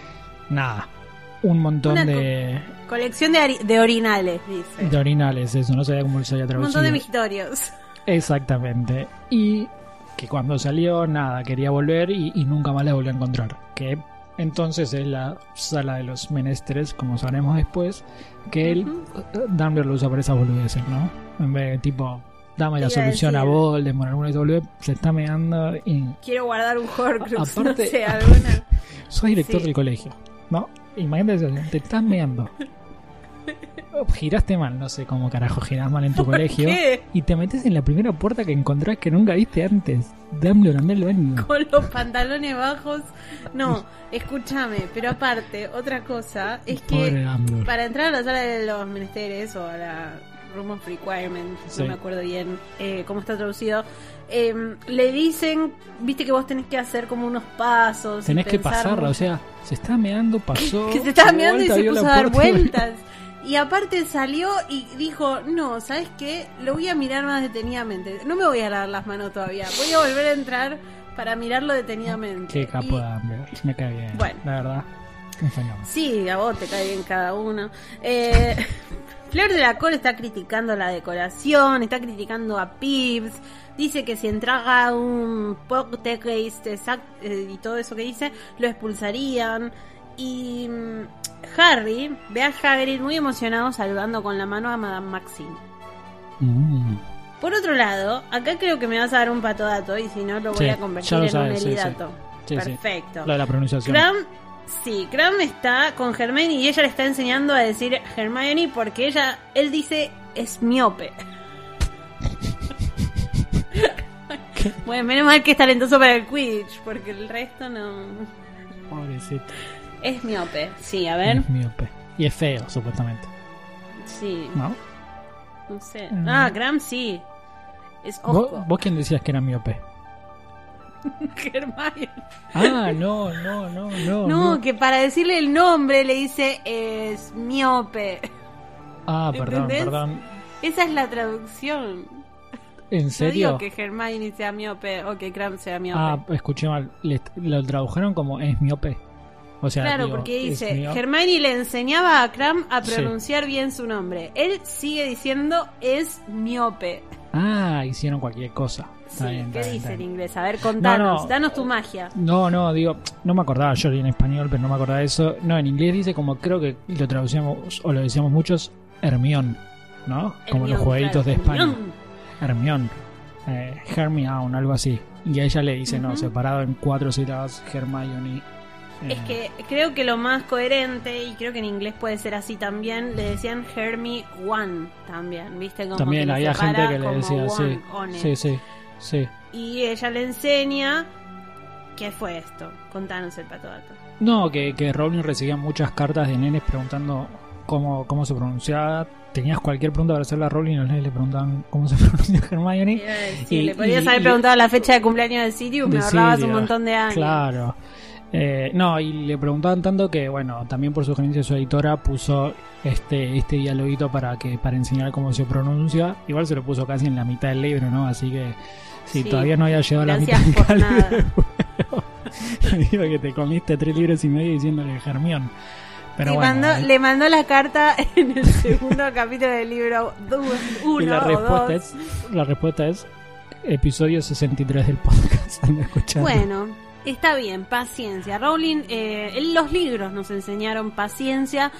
un montón de colección de orinales, dice. De orinales, eso, no sabía cómo se había traducido. Un montón de migitorios. Exactamente. Y que cuando salió, quería volver y nunca más la volvió a encontrar. Que entonces es la sala de los menesteres, como sabremos después, que Dumbledore lo usa para esas boludeces, ¿no? En vez de tipo... dame la solución a Voldemort, alguna vez se está meando y... quiero guardar un Horcrux, aparte, no sé, alguna... Sos director del colegio, ¿no? Imagínate, te estás meando. Giraste mal, no sé cómo carajo girás mal en tu colegio. ¿Qué? Y te metes en la primera puerta que encontrás que nunca viste antes. Dumbledore, andá al baño. Con los pantalones bajos. No, escúchame, pero aparte, otra cosa es que para entrar a la sala de los menesteres o a la Room of Requirements, no me acuerdo bien cómo está traducido, le dicen, viste que vos tenés que hacer como unos pasos, tenés que pasarla, o sea, se está meando, pasó que se estaba meando y se puso a dar vueltas y aparte salió y dijo, no, ¿sabes qué? Lo voy a mirar más detenidamente, no me voy a lavar las manos todavía, voy a volver a entrar para mirarlo detenidamente. Qué capo de hambre, me cae bien, bueno, la verdad, un fenómeno. Sí, a vos te cae bien cada uno. Fleur Delacour está criticando la decoración, está criticando a Pibbs, dice que si entraba un Poltergeist y todo eso que dice, lo expulsarían. Y Harry ve a Hagrid muy emocionado saludando con la mano a Madame Maxime. Por otro lado, acá creo que me vas a dar un patodato y si no lo voy a convertir en un elidato. Sí, perfecto. Lo de la pronunciación. Crumb está con Hermione y ella le está enseñando a decir Hermione porque él dice es miope. Bueno, menos mal que es talentoso para el Quidditch porque el resto no. Pobrecito. Es miope, sí, a ver. Es miope. Y es feo, supuestamente. Sí. ¿No? No sé. Crumb sí. Es osco. ¿Vos quién decías que era miope? Hermione. No, que para decirle el nombre le dice es miope. Perdón. Esa es la traducción. ¿En serio? No digo que Hermione sea miope o que Crumb sea miope. Escuché mal. Lo tradujeron como es miope. O sea, claro, porque dice Hermione le enseñaba a Crumb a pronunciar bien su nombre. Él sigue diciendo es miope. Hicieron cualquier cosa. Sí, ¿qué dice en inglés? A ver, contanos, danos tu magia. No me acordaba yo en español, pero no me acordaba de eso. No, en inglés dice como, creo que lo traducíamos, o lo decíamos muchos, Hermione, ¿no? Como los jueguitos de España. Hermione. Hermione, algo así. Y a ella le dice, separado en 4 sílabas, Hermione. Es que creo que lo más coherente, y creo que en inglés puede ser así también, le decían Hermione también, ¿viste? Como también que había gente que le como decía, one, sí. y ella le enseña. ¿Qué fue esto? Contanos el Pato Dato. No, que Rowling recibía muchas cartas de nenes preguntando cómo se pronunciaba. Tenías cualquier pregunta para hacerla a Rowling y los nenes le preguntaban cómo se pronuncia Hermione. Sí, le podías haber preguntado la fecha de cumpleaños de Sirius, me ahorrabas un montón de años. Claro. No, y le preguntaban tanto que, bueno, también por sugerencia de su editora puso este dialoguito para enseñar cómo se pronuncia. Igual se lo puso casi en la mitad del libro, ¿no? Así que sí, todavía no había llegado a la mitad del libro. Digo que te comiste 3 libros y medio diciéndole Hermione. Pero bueno, le mandó la carta en el segundo capítulo del libro 1 y la respuesta es episodio 63 del podcast. Bueno, está bien, paciencia. Rowling, los libros nos enseñaron paciencia.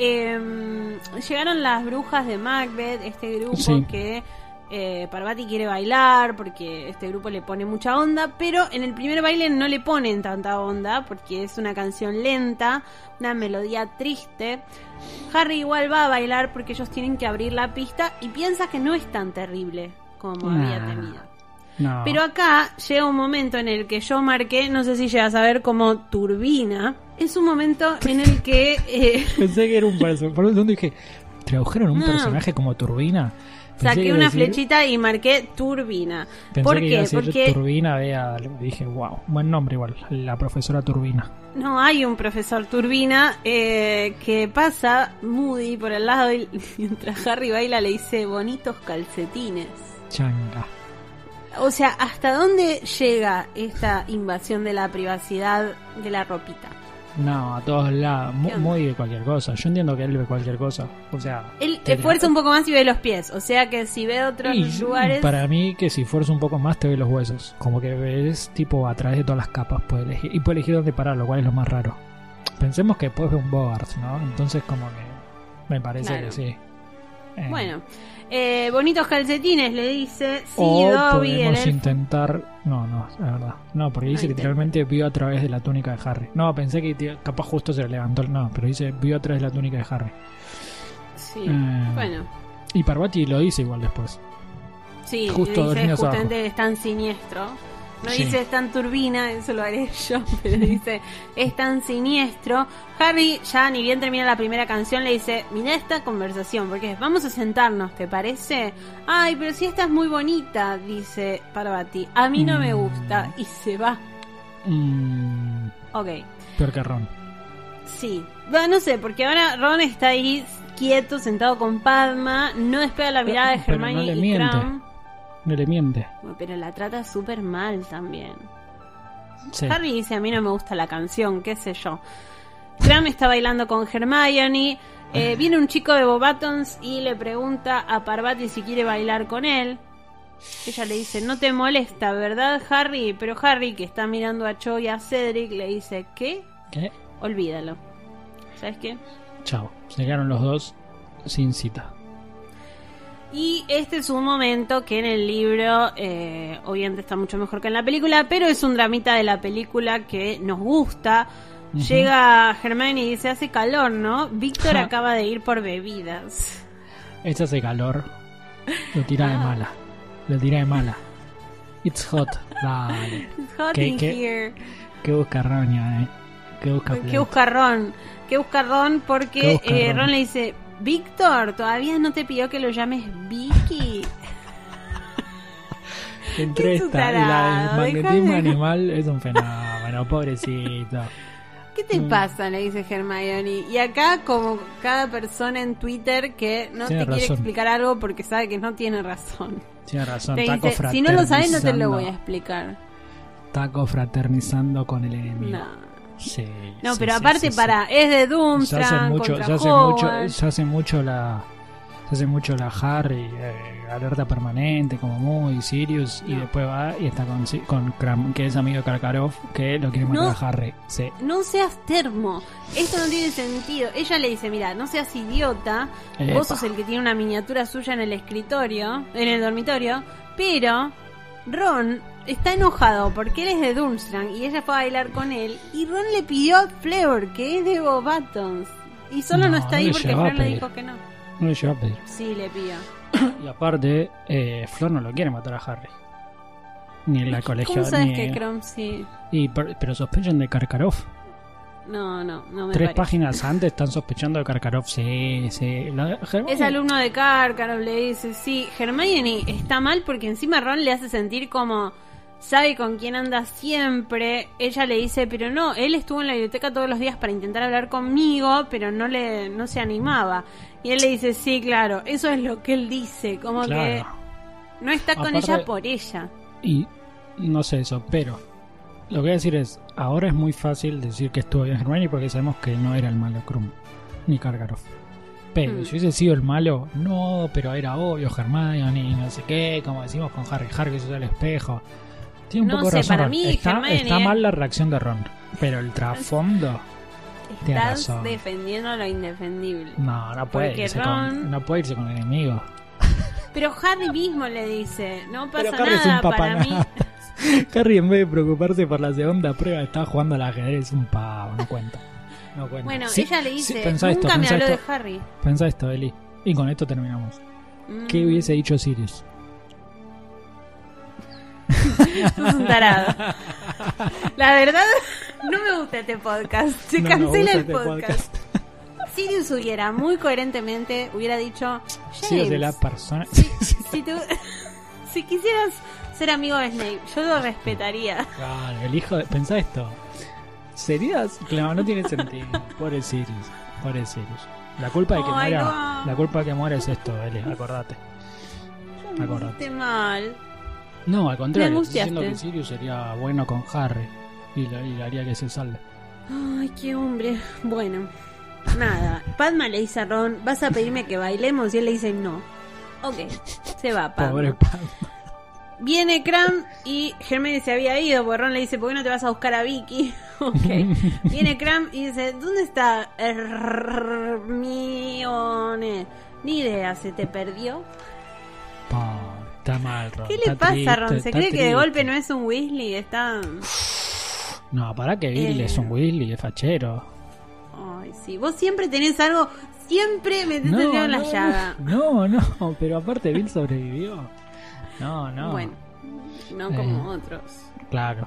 Llegaron las brujas de Macbeth, este grupo que Parvati quiere bailar porque este grupo le pone mucha onda, pero en el primer baile no le ponen tanta onda porque es una canción lenta, una melodía triste. Harry igual va a bailar porque ellos tienen que abrir la pista y piensa que no es tan terrible como había temido. No. Pero acá llega un momento en el que yo marqué, no sé si llegas a ver, como turbina. Es un momento en el que pensé que era un personaje. Por un segundo dije, ¿tradujeron un personaje como Turbina? Saqué una flechita y marqué Turbina. ¿Por qué? Porque Turbina, dije, wow, buen nombre igual, la profesora Turbina. No, hay un profesor Turbina que pasa Moody por el lado y mientras Harry baila le dice bonitos calcetines. Changa. O sea, ¿hasta dónde llega esta invasión de la privacidad de la ropita? No, a todos lados, muy de cualquier cosa. Yo entiendo que él ve cualquier cosa. O sea, él esfuerza un poco más y ve los pies. O sea que si ve otros lugares. Para mí, que si fuerza un poco más, te ve los huesos. Como que ves, tipo, a través de todas las capas. Puede elegir, y puede elegir dónde parar, lo cual es lo más raro. Pensemos que después ve un Bogart, ¿no? Entonces, como que me parece que sí. Bueno, bonitos calcetines, le dice. Sí, o Dobby, podemos intentar. No, es verdad. No, porque dice que literalmente vio a través de la túnica de Harry. No, pensé que capaz justo se le levantó. No, pero dice vio a través de la túnica de Harry. Sí, bueno. Y Parvati lo dice igual después. Sí, justo dice justamente es tan siniestro. No dice es tan turbina, eso lo haré yo, pero dice es tan siniestro. Harry ya ni bien termina la primera canción le dice, mira esta conversación, porque vamos a sentarnos, ¿te parece? Ay, pero si esta es muy bonita, dice Parvati. A mí no me gusta, y se va. Ok. Peor que Ron. Sí, bueno, no sé, porque ahora Ron está ahí quieto, sentado con Padma, no despega la mirada de Hermione y Crum. No le miente. Pero la trata súper mal también. Sí. Harry dice, a mí no me gusta la canción, qué sé yo. Crum está bailando con Hermione. Viene un chico de Bobatons y le pregunta a Parvati si quiere bailar con él. Ella le dice, no te molesta, ¿verdad, Harry? Pero Harry, que está mirando a Cho y a Cedric, le dice, ¿qué? Olvídalo. ¿Sabes qué? Chao. Se quedaron los dos sin cita. Y este es un momento que en el libro obviamente está mucho mejor que en la película, pero es un dramita de la película que nos gusta. Llega Hermione y dice, hace calor, ¿no? Víctor acaba de ir por bebidas. Este hace calor. Lo tira de mala. Lo tira de mala. It's hot. Dale. It's hot in here. Qué busca Roña, Qué busca Ron. Qué busca Ron porque Ron le dice... Víctor, ¿todavía no te pidió que lo llames Vicky? Entre esta y la del magnetismo animal es un fenómeno, pobrecito. ¿Qué te pasa? Le dice Hermione. Y acá, como cada persona en Twitter que no tiene te quiere explicar algo porque sabe que no tiene razón. Tiene razón, te dice, si no lo sabes, no te lo voy a explicar. Taco fraternizando con el enemigo. No. Sí, no, pero aparte es de Doomstrang contra Hogwarts. Se hace mucho la Harry, alerta permanente como Moody, Sirius, y después va y está con Crum, que es amigo de Karkaroff, que lo quiere matar a Harry. Sí. No seas termo, esto no tiene sentido. Ella le dice, mira, no seas idiota, vos sos el que tiene una miniatura suya en el escritorio, en el dormitorio, pero Ron está enojado porque él es de Durmstrang y ella fue a bailar con él y Ron le pidió a Fleur, que es de Bobatons, y solo no está ahí porque Fleur le dijo que no. No le lleva a pedir. Sí, le pidió. Y aparte, Fleur no lo quiere matar a Harry. Ni en la colegio. ¿Cómo sabes ni... que Krum sí? Pero sospechan de Karkaroff. No me 3 parece. páginas antes están sospechando de Karkaroff. Sí. Es alumno de Karkaroff, le dice, sí. Hermione está mal porque encima Ron le hace sentir como sabe con quién anda siempre. Ella le dice, pero no, él estuvo en la biblioteca todos los días para intentar hablar conmigo, pero no se animaba. Y él le dice, sí, claro, eso es lo que él dice, como Claro. que no está con Aparte- ella por ella. Y no sé eso, pero lo que voy a decir es, ahora es muy fácil decir que estuvo bien Hermione porque sabemos que no era el malo Krum, ni Karkaroff. Pero si hubiese sido el malo, no, pero era obvio Hermione, no sé qué, como decimos con Harry que se usa el espejo. Tiene un No poco de sé, razón para Ron. mí Está Hermione- mal la reacción de Ron, pero el trasfondo... Tienes Estás razón. defendiendo lo indefendible. No puede Porque irse Ron- no puede irse con el enemigo. Pero Harry mismo le dice, no pasa Pero Harry es nada un para mí. papanatas. Harry, en vez de preocuparse por la segunda prueba, está jugando al ajedrez. Es un pavo, no cuenta. Bueno, Sí, ella le sí, dice, pensá nunca esto, me pensá habló esto. de Harry. Pensá esto, Eli. Y con esto terminamos. ¿Qué hubiese dicho Sirius? Sos un tarado. La verdad, no me gusta este podcast. Se No, cancela gusta el este podcast. Sirius hubiera, muy coherentemente, hubiera dicho, Sirius de la James, persona... si quisieras ser amigo de Snape, yo lo respetaría. Claro, el hijo de... Pensá esto. ¿Serías? Claro, no tiene sentido. Pobre Sirius. La culpa de que Ay, muera... no. La culpa de que muera es esto, Eli. Acordate. Me Acordate. hiciste mal. No, al contrario. Me Estoy diciendo angustiaste. que Sirius sería bueno con Harry. Y le haría que se salve. Ay, qué hombre. Bueno, nada. Padma le dice a Ron, ¿vas a pedirme que bailemos? Y él le dice no. Ok, se va Padma. Pobre Padma. Viene Krum y Hermione se había ido, porque Ron le dice, ¿por qué no te vas a buscar a Vicky? Ok. Viene Krum y dice, ¿dónde está Hermione? Ni idea, ¿se te perdió? Está mal, Ron. ¿Qué le Está pasa, triste, Ron? ¿Se está cree que de triste. golpe no es un Weasley? Está... No, para que Bill es un Weasley, es fachero. Ay, sí. Vos siempre tenés algo... Siempre metés el dedo en la llaga. No, pero aparte Bill sobrevivió. No. Bueno, no como otros. Claro.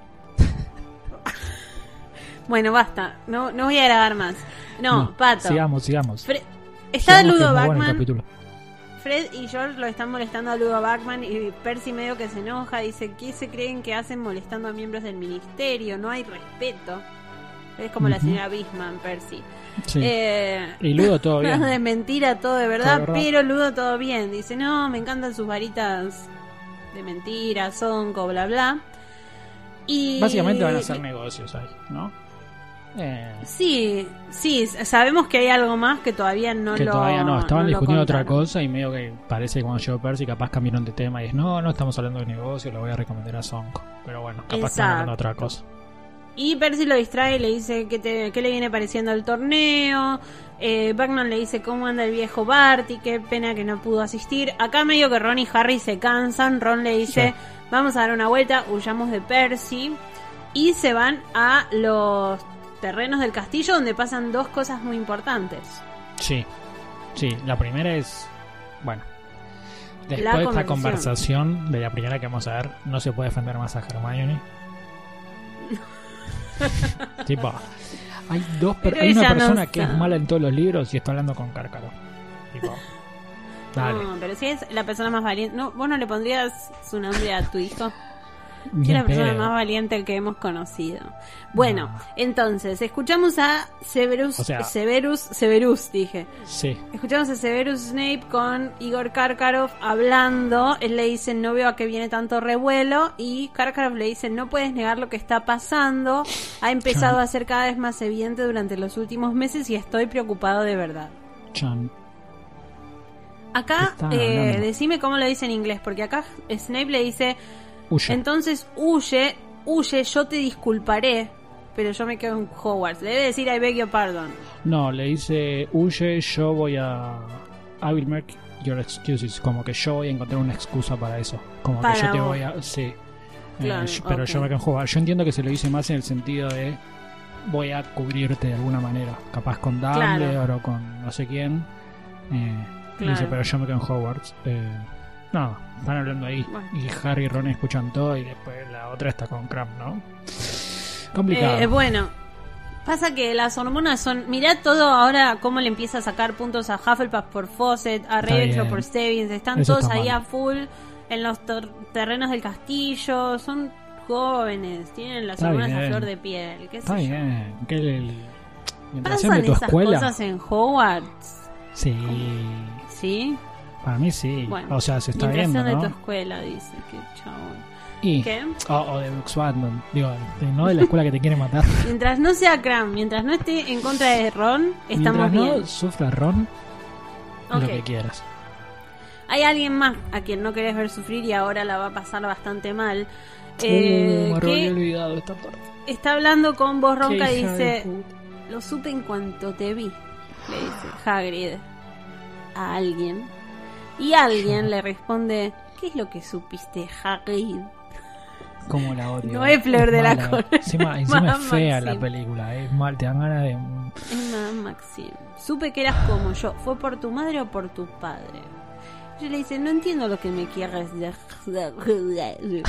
Bueno, basta. No voy a grabar más. No, Pato. Sigamos. Está Sigamos, que Ludo es muy bueno el Bagman. capítulo. Fred y George lo están molestando a Ludo Bagman y Percy medio que se enoja. Dice, ¿qué se creen que hacen molestando a miembros del ministerio? No hay respeto. Es como la señora Bisman, Percy. Sí. Y Ludo todo bien. Nada de mentira, todo de verdad, Todo de verdad. pero Ludo todo bien. Dice, no, me encantan sus varitas de mentira, zonco, bla, bla. Y... Básicamente van a hacer negocios ahí, ¿no? Sí, sabemos que hay algo más que todavía no Que lo todavía no, estaban lo discutiendo otra contaron. cosa y medio que parece que cuando llegó Percy capaz cambiaron de tema y es no estamos hablando de negocio, lo voy a recomendar a Sonko. Pero bueno, capaz están hablando de otra cosa. Y Percy lo distrae y le dice qué le viene pareciendo el torneo. Bagman le dice cómo anda el viejo Barty, qué pena que no pudo asistir. Acá medio que Ron y Harry se cansan. Ron le dice, Sí. vamos a dar una vuelta, huyamos de Percy. Y se van a los terrenos del castillo donde pasan dos cosas muy importantes. Sí, la primera es, bueno, La después de esta conversación. conversación de la primera que vamos a ver, no se puede defender más a Hermione. Tipo, hay Pero hay una ella no persona que es sabe. mala en todos los libros y está hablando con Cárcaro. Tipo, dale. No, pero si es la persona más valiente. No, vos no le pondrías su nombre a tu hijo. Ni Que es la en persona pedo. más valiente que hemos conocido. Bueno, No. entonces, escuchamos a Severus, O sea- Severus, dije. Sí, Escuchamos a Severus Snape con Igor Karkaroff hablando. Él le dice, no veo a qué viene tanto revuelo. Y Karkaroff le dice, no puedes negar lo que está pasando. Ha empezado a ser cada vez más evidente durante los últimos meses y estoy preocupado de verdad. Chan. Acá, ¿Qué están hablando? decime cómo lo dice en inglés, porque acá Snape le dice, Huye. entonces huye, yo te disculparé, pero yo me quedo en Hogwarts. Le debe decir I beg your pardon. No, le dice, huye, yo voy a... I will make your excuses. Como que yo voy a encontrar una excusa para eso. Como Para que yo te vos. voy a... Sí. Claro, Pero ok. yo me quedo en jugar. Yo entiendo que se lo dice más en el sentido de... Voy a cubrirte de alguna manera. Capaz con Dumbledore Claro. o con no sé quién. Claro. Dice, pero yo me quedo en Hogwarts. No, están hablando ahí. Bueno. Y Harry y Ron escuchan todo y después la otra está con Crumb, ¿no? Complicado. Bueno, pasa que las hormonas son... Mirá todo ahora cómo le empieza a sacar puntos a Hufflepuff por Fawcett, a Ravenclaw por Stebbins. Están Eso todos está ahí mal. a full en los terrenos del castillo. Son jóvenes, tienen las Está hormonas a bien. flor de piel. ¿Qué Está sé yo? bien. Mientras sean ¿Pasan de tu esas escuela. cosas en Hogwarts? Sí. ¿Sí? Para mí sí. Bueno, O sea, se está mientras viendo, sean de ¿no? tu escuela, dice. Qué chabón. Y, ¿Qué? o de Brooks Bandon. Digo, no de la escuela que te quiere matar. Mientras no sea Crumb, mientras no esté en contra de Ron, estamos Mientras bien. no sufra Ron, Ok. lo que quieras. Hay alguien más a quien no querés ver sufrir y ahora la va a pasar bastante mal. Me había Que olvidado esta parte. está hablando con voz ronca Qué y hija de dice: puta. lo supe en cuanto te vi, le dice Hagrid a alguien. Y alguien le responde: ¿qué es lo que supiste, Hagrid? Como la odio. No es Flor de la mala. Cola. Encima Mamá es fea Maxim. la película. Es mal, te dan ganas de. Es Madame Maxim. Supe que eras como yo. ¿Fue por tu madre o por tu padre? Ella le dice: no entiendo lo que me quieres decir.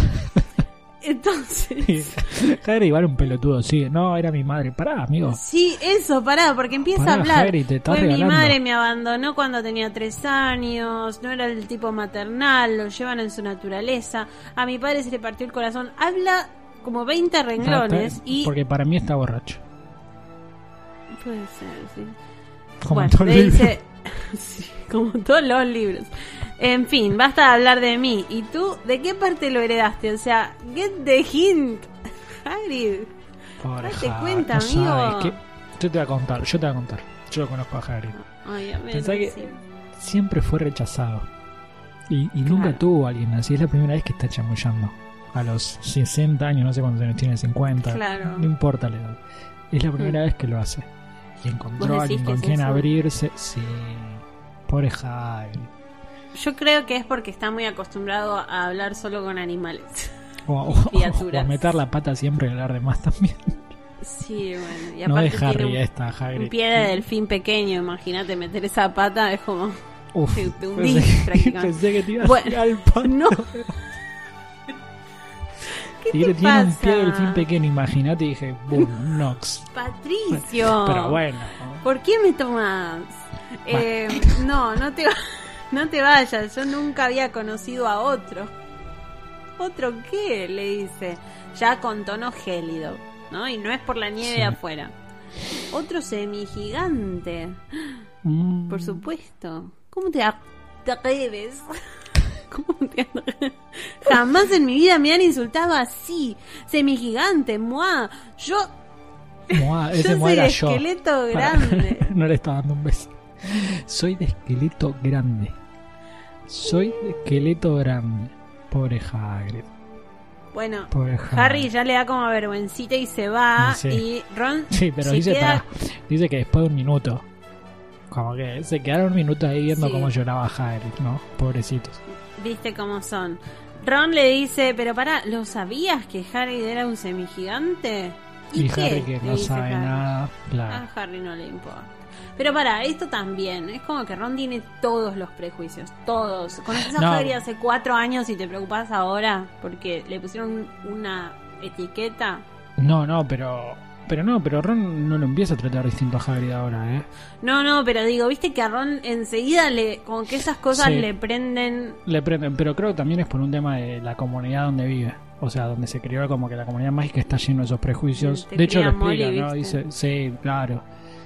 Entonces, Hagrid igual un pelotudo, sí. No, era mi madre. Pará, amigo. sí, eso, pará, porque empieza Pará, a hablar. Hagrid, te estás Fue mi regalando. madre, me abandonó cuando tenía 3 años, no era el tipo maternal, lo llevan en su naturaleza. A mi padre se le partió el corazón. Habla como 20 renglones y... Porque para mí está borracho. Puede ser, sí. Como Bueno, todo el le libro. dice... sí, como todos los libros. En fin, basta de hablar de mí. ¿Y tú de qué parte lo heredaste? O sea, get the hint. Hagrid, Pobre date Hagrid, cuenta, no amigo. sabes qué- Yo te voy a contar. Yo lo conozco a Hagrid. Ay, a ver, Pensá que sí. siempre fue rechazado. Y nunca Claro. tuvo a alguien así. Es la primera vez que está chamullando. A los 60 años, no sé cuántos años tiene, 50. Claro. No importa la edad. Es la primera vez que lo hace. Y encontró ¿Vos a alguien decís con que es quien eso? abrirse. Sí. Pobre Hagrid. Yo creo que es porque está muy acostumbrado a hablar solo con animales. O criaturas. a meter la pata siempre y hablar de más también. Sí, bueno. Y No aparte es Harry tiene esta, Hagrid. un pie de delfín pequeño. Imagínate meter esa pata, es como... Uf, te hundís prácticamente. pensé que te ibas Bueno, a ir al pato. No. ¿Qué Tigre te tiene un pasa? pie de delfín pequeño, imagínate, y dije, boom, Nox. Patricio. Pero bueno. ¿Por qué me tomas? No te vayas. Yo nunca había conocido a otro. ¿Otro qué? Le dice. Ya con tono gélido, ¿no? Y no es por la nieve Sí. afuera. Otro semigigante. Mm, Por supuesto. ¿Cómo te atreves? ¿Cómo te atreves? Jamás en mi vida me han insultado así. Semigigante, moi. Yo ese soy Moa de era yo. esqueleto grande. No le estaba dando un beso. Soy de esqueleto grande. Soy de esqueleto grande. Pobre Hagrid. Bueno, Pobre Hagrid. Harry ya le da como vergüencita y se va. Sí. Y Ron Sí, pero se dice, queda... dice que después de un minuto. Como que se quedaron un minuto ahí viendo Sí. cómo lloraba Hagrid, ¿no? Pobrecitos. Viste cómo son. Ron le dice, pero pará, ¿lo sabías que Harry era un semigigante? Y qué? Harry que Le no dice sabe Harry. nada. Claro. A Harry no le importa. Pero para, esto también, es como que Ron tiene todos los prejuicios, todos. Conoces a No. Harry hace 4 años y te preocupas ahora porque le pusieron una etiqueta. No, pero Ron no lo empieza a tratar distinto a Hagrid ahora, ¿eh? No, pero digo, viste que a Ron enseguida como que esas cosas Sí. le prenden. Le prenden, pero creo que también es por un tema de la comunidad donde vive. O sea, donde se crió, como que la comunidad mágica está llena de esos prejuicios. Te De hecho, lo cría explica, Molly, ¿no? ¿viste? Dice, sí, claro.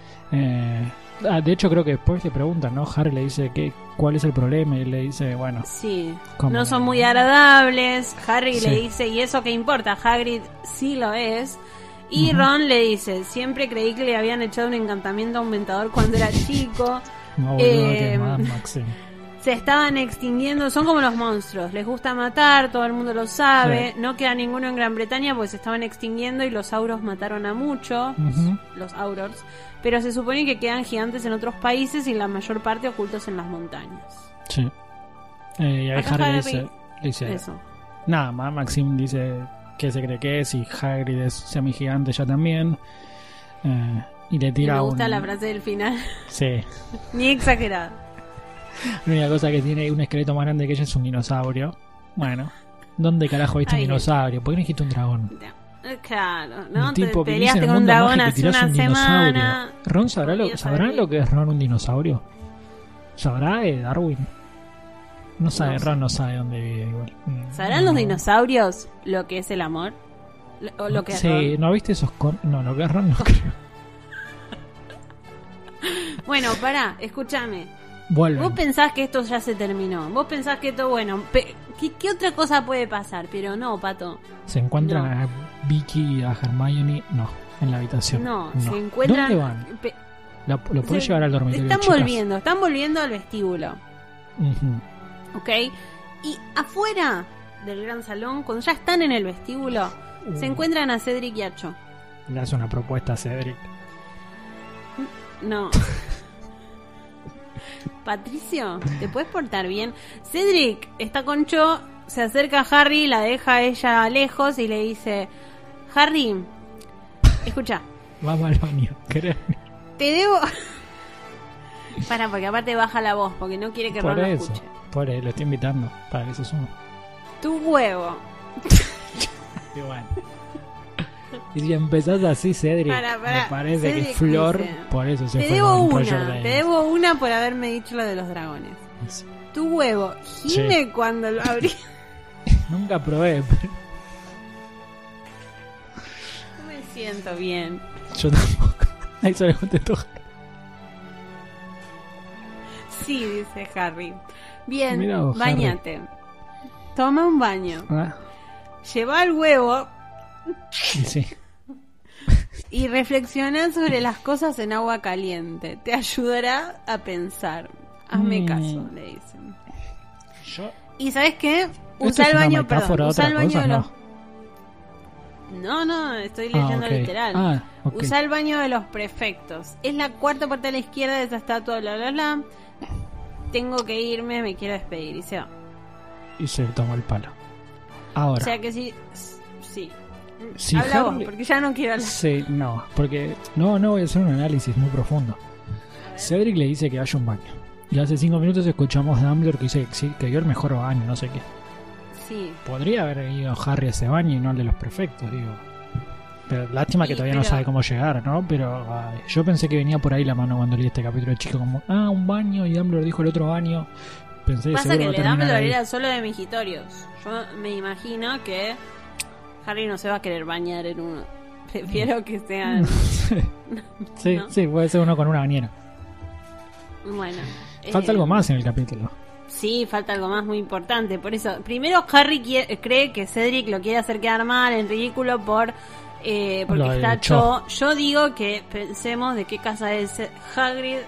De hecho, creo que después le preguntan, ¿no? Harry le dice, ¿cuál es el problema? Y él le dice, bueno, Sí, Como- no son muy agradables. Harry Sí. le dice, ¿y eso qué importa? Hagrid sí lo es. Y Ujú. Ron le dice, siempre creí que le habían echado un encantamiento aumentador cuando era chico. no, boludo, que más Maxim. Se estaban extinguiendo, son como los monstruos, les gusta matar, todo el mundo lo sabe, no queda ninguno en Gran Bretaña porque se estaban extinguiendo y los auros mataron a muchos, Ujú. los aurors, pero se supone que quedan gigantes en otros países y la mayor parte ocultos en las montañas. Sí. Y ahí Acá Harry le Harry- dice Eso. nada más. Maxim dice que se cree que es y Hagrid es semigigante ya también. Y le Y tira me gusta un... la frase del final, Sí. ni exagerada. La única cosa que tiene un esqueleto más grande que ella es un dinosaurio. Bueno, ¿dónde carajo viste un dinosaurio? ¿Por qué no dijiste un dragón? Claro, ¿no? Un tipo Te que vivís en peleaste el con un mundo dragón mágico y hace tirás una un dinosaurio. semana. ¿Ron sabrá lo que es Ron un dinosaurio? ¿Sabrá Darwin? No sabe, No sé. Ron no sabe dónde vive igual. ¿Sabrán los dinosaurios lo que es el amor? O lo que es Sí, Ron? ¿no viste esos No, lo que es Ron no creo. Bueno, pará, escúchame. Vuelven. Vos pensás que esto ya se terminó. Vos pensás que esto, bueno, ¿qué otra cosa puede pasar? Pero no, Pato. Se encuentran No. a Vicky y a Hermione. No, en la habitación. No, se encuentran. ¿Dónde van? ¿Lo podés se- llevar al dormitorio? Están volviendo al vestíbulo. Ujú. ¿Ok? Y afuera del gran salón, cuando ya están en el vestíbulo, se encuentran a Cedric y a Cho. Le hace una propuesta a Cedric. No. Patricio, ¿te puedes portar bien? Cedric está con Cho, se acerca a Harry, la deja a ella lejos y le dice: Harry, escucha, Vamos al baño, ¿querés? te debo... Para, porque aparte baja la voz, porque no quiere que Por Ron lo eso, escuche. por eso, lo estoy invitando. Para que se sume. Tu huevo. Y bueno. Y si empezás así, Cedric, Pará, me parece Cedric que Flor, dice, por eso se Te fue debo con Roger una, Davis. te debo una por haberme dicho lo de los dragones. Sí. Tu huevo, gime Sí. cuando lo abrí. Nunca probé, pero No me siento bien. yo tampoco. Ahí se le contestó. Sí, dice Harry. Bien, Mirá vos, bañate. Toma un baño. Ah, Lleva el huevo y sí. y reflexiona sobre las cosas en agua caliente. Te ayudará a pensar. Hazme caso, le dicen. Yo... ¿Y sabes qué? ¿Esto Usa es el una baño, metáfora perdón. de Usa otra el baño cosa? de los... No. No, estoy leyendo ok. literal. Ah, ok. Usa el baño de los prefectos. Es la cuarta parte a la izquierda de esa estatua, bla, bla, bla. Tengo que irme, me quiero despedir. Y se va. Y se toma el palo. Ahora. O sea que sí. Sí. Si Habla vos, Harry- porque ya no quiero hablar. Sí, no, porque no voy a hacer un análisis muy profundo. Cedric le dice que vaya a un baño. Y hace 5 minutos escuchamos a Dumbledore que dice que sí, que vio el mejor baño, no sé qué. Sí. Podría haber ido Harry a ese baño y no al de los prefectos, digo. Pero lástima que Sí, todavía no pero- sabe cómo llegar, ¿no? Pero yo pensé que venía por ahí la mano cuando leí este capítulo de chico, como, un baño, y Dumbledore dijo el otro baño. Pensé Pasa seguro que va a el de terminar Dumbledore ahí. era solo de migitorios. Yo me imagino que Harry no se va a querer bañar en uno. Prefiero que sean... Sí, ¿no? sí, puede ser uno con una bañera. Bueno. Falta algo más en el capítulo. Sí, falta algo más muy importante. Por eso, primero Harry cree que Cedric lo quiere hacer quedar mal, en ridículo, porque Lo de está Cho. Cho. Yo digo que pensemos de qué casa es Hagrid.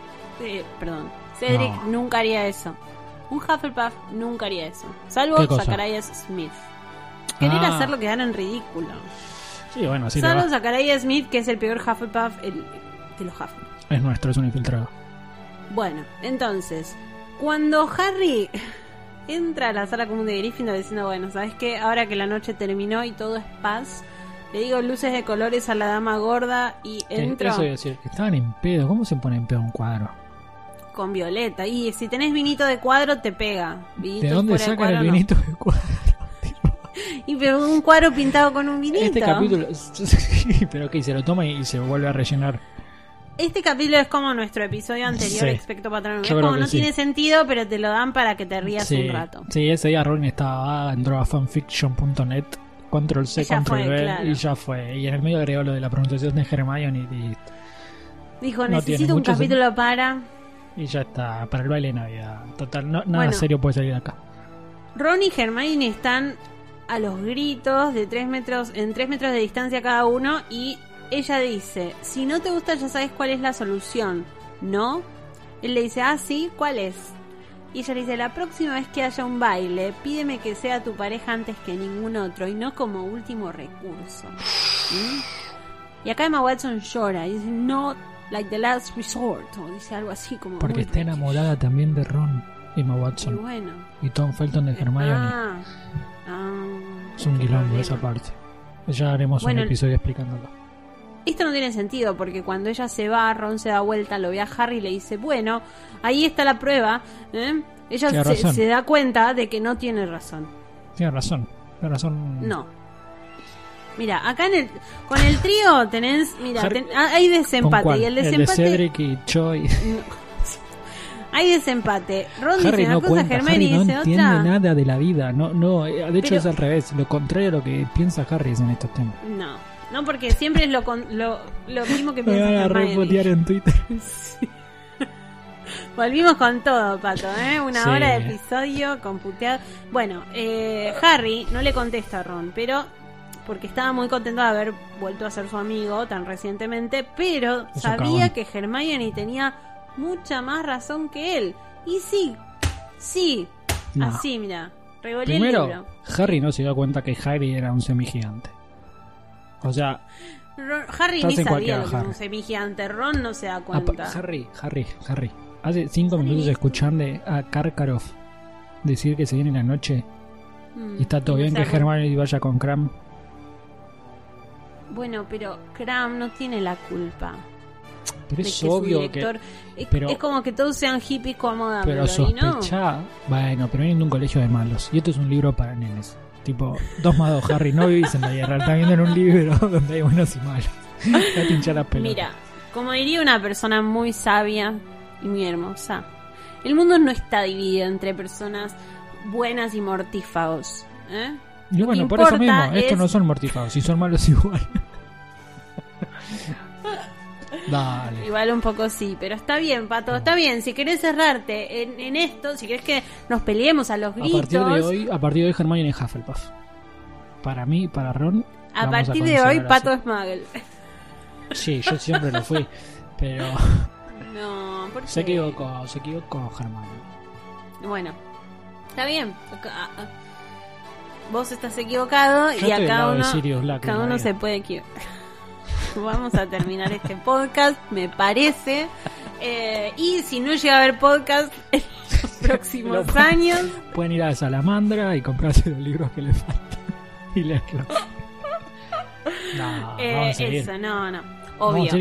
Cedric No. nunca haría eso. Un Hufflepuff nunca haría eso. Salvo ¿Qué cosa? Zacharias Smith. Querer Ah. hacerlo quedar en ridículo. Sí, bueno, así le Salvo va. Zacharias Smith, que es el peor Hufflepuff de los Hufflepuff. Es nuestro, es un infiltrado. Bueno, entonces, cuando Harry entra a la sala común de Gryffindor diciendo, bueno, ¿sabes qué? Ahora que la noche terminó y todo es paz, le digo luces de colores a la dama gorda y entro Eso iba a decir, que estaban en pedo. ¿Cómo se pone en pedo un cuadro? con Violeta. Y si tenés vinito de cuadro, te pega. Vinitos ¿De dónde fuera de sacan cuadro, el no. vinito de cuadro? Y pero un cuadro pintado con un vinito. Este capítulo... Sí, pero ok, se lo toma y se vuelve a rellenar. Este capítulo es como nuestro episodio anterior, Sí. Expecto Patronum. Es Yo creo como que no sí. tiene sentido, pero te lo dan para que te rías Sí, un rato. sí, ese día Rowling estaba, entró a fanfiction.net, control C, Y ya control fue, V, claro. y ya fue. Y en el medio agregó lo de la pronunciación de Hermione Dijo, No tiene necesito un mucho capítulo para... y ya está, para el baile de Navidad. Total, nada Bueno. serio puede salir de acá. Ron y Hermione están a los gritos de 3 metros, en 3 metros de distancia cada uno, y ella dice, si no te gusta ya sabes cuál es la solución, ¿no? Él le dice, sí, ¿cuál es? Y ella le dice, la próxima vez que haya un baile, pídeme que sea tu pareja antes que ningún otro y no como último recurso. Y acá Emma Watson llora y dice, no, like the last resort, o dice algo así como... Porque muy está triste. enamorada también de Ron, Emma Y Watson, bueno. y Tom Felton de Hermione. Ah, Es un qué quilombo problema. esa parte. Ya haremos Bueno, un episodio explicándolo. esto no tiene sentido, porque cuando ella se va, Ron se da vuelta, lo ve a Harry y le dice, bueno, ahí está la prueba, ¿eh? Ella se da cuenta de que no tiene razón. Tiene razón. No. Mira, acá con el trío tenés, mira, hay desempate. Y el desempate... El de Cedric y Choi. No. Hay desempate. Ron Harry dice una cosa, Hermione dice otra. No entiende nada de la vida. No, de hecho es al revés. Lo contrario a lo que piensa Harry es en estos temas. No, porque siempre es lo mismo que piensa Hermione. Me van a repotear en Twitter. Sí. Volvimos con todo, Pato, ¿eh? Una hora de episodio con puteado. Bueno, Harry no le contesta a Ron, pero porque estaba muy contento de haber vuelto a ser su amigo tan recientemente, pero eso sabía que Hermione tenía mucha más razón que él. Y sí, no. Así, mira, revolé primero, el libro. Harry no se dio cuenta que Harry era un semigigante. O sea, Harry ni sabía lo que era un semigigante. Ron no se da cuenta. Harry. Hace 5 minutos escuchando a Karkaroff decir que se viene la noche y está todo bien que Hermione vaya con Cram. Bueno, pero Cram no tiene la culpa. Pero es obvio que... Es como que todos sean hippies como Dumbledore, pero sospecha... ¿no? Bueno, pero no hay un colegio de malos. Y esto es un libro para nenes. Tipo, 2 más 2, Harry, no vivís en la guerra. Estás viendo en un libro donde hay buenos y malos. Te hincha la pelota. Mira, como diría una persona muy sabia y muy hermosa, el mundo no está dividido entre personas buenas y mortífagos, ¿eh? Y bueno, por eso mismo, estos no son mortífagos, si son malos igual. Dale. Igual un poco sí, pero está bien, Pato, está bien. Si querés cerrarte en esto, si querés que nos peleemos a los gritos. A partir de hoy Hermione es Hufflepuff. Para mí, para Ron. A partir de hoy, Pato es Muggle. Sí, yo siempre lo fui, pero... No, ¿por qué? Se equivocó Hermione. Bueno, está bien. Vos estás equivocado yo y a cada uno se puede equivocar. Vamos a terminar este podcast, me parece. Y si no llega a haber podcast en los próximos años, pueden ir a Salamandra y comprarse los libros que les faltan y leerlos. No, vamos a seguir. Eso, no. Obvio.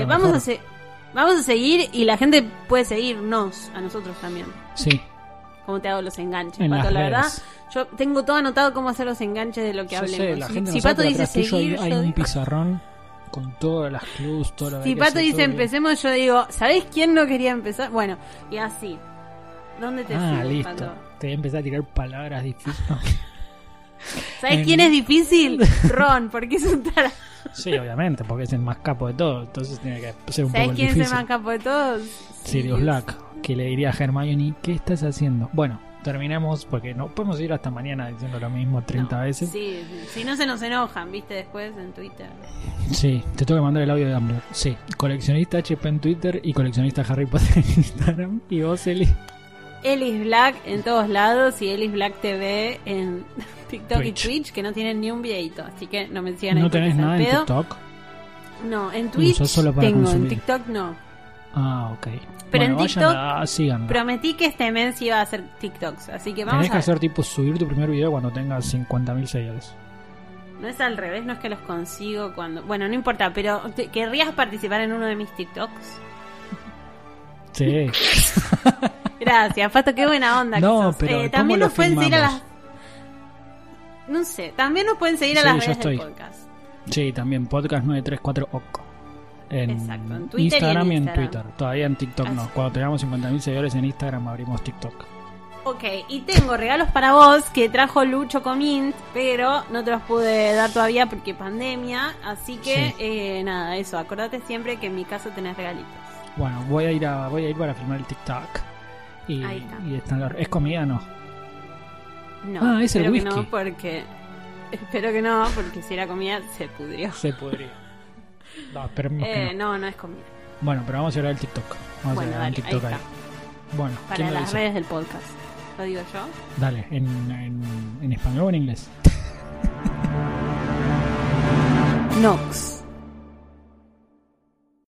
Vamos a seguir y la gente puede seguirnos a nosotros también. Sí. Cómo te hago los enganches, Pato, la verdad. Yo tengo todo anotado cómo hacer los enganches de lo que hablemos. Sé, la gente si Pato dice seguir, hay un pizarrón con todas las clues, todo lo que si Pato dice empecemos, yo digo, ¿sabés quién no quería empezar? Bueno, y así. ¿Dónde te sigo, listo. Pato? Te voy a empezar a tirar palabras difíciles. ¿Sabés quién es difícil? Ron, porque es un tarado. Sí, obviamente, porque es el más capo de todos. Entonces tiene que ser un poco difícil. ¿Sabés quién es el más capo de todos? Sirius Black, que le diría a Hermione, ¿qué estás haciendo? Bueno, terminemos porque no podemos ir hasta mañana diciendo lo mismo 30 veces. Sí, si no se nos enojan, ¿viste? Después en Twitter. Sí, te tengo que mandar el audio de Dumbledore. Sí, coleccionista HP en Twitter y coleccionista Harry Potter en Instagram. ¿Y vos, Eli? Elis Black en todos lados y Elis Black TV en TikTok y Twitch, que no tienen ni un videito, así que no me sigan. ¿No tenés nada en TikTok? No, en Twitch solo para tengo, consumir. En TikTok no. Ah, ok. Pero bueno, en TikTok prometí que este mes iba a hacer TikToks, así que vamos tenés que hacer tipo subir tu primer video cuando tengas 50.000 seguidores. No es al revés, no es que los consigo cuando... Bueno, no importa, pero ¿querrías participar en uno de mis TikToks? Sí. Gracias, Pato, qué buena onda. No, pero también nos pueden seguir a las... No sé, también nos pueden seguir a las redes del podcast. Sí, también, podcast 934 OC. Exacto, en Twitter Instagram y en Twitter. Todavía en TikTok no. Cuando tengamos 50.000 seguidores en Instagram abrimos TikTok. Ok, y tengo regalos para vos que trajo Lucho Comint, pero no te los pude dar todavía porque pandemia. Así que, nada, eso. Acordate siempre que en mi caso tenés regalitos. Bueno, voy a ir para filmar el TikTok. Y ¿es comida no? No, es el whisky. Espero que no, porque si era comida se pudrió. Se pudrió. No, esperemos que no es comida. Bueno, pero vamos a ver el TikTok. Vamos a ver el TikTok ahí. Bueno, para las redes del podcast. ¿Lo digo yo? Dale, ¿en español o en inglés? Nox.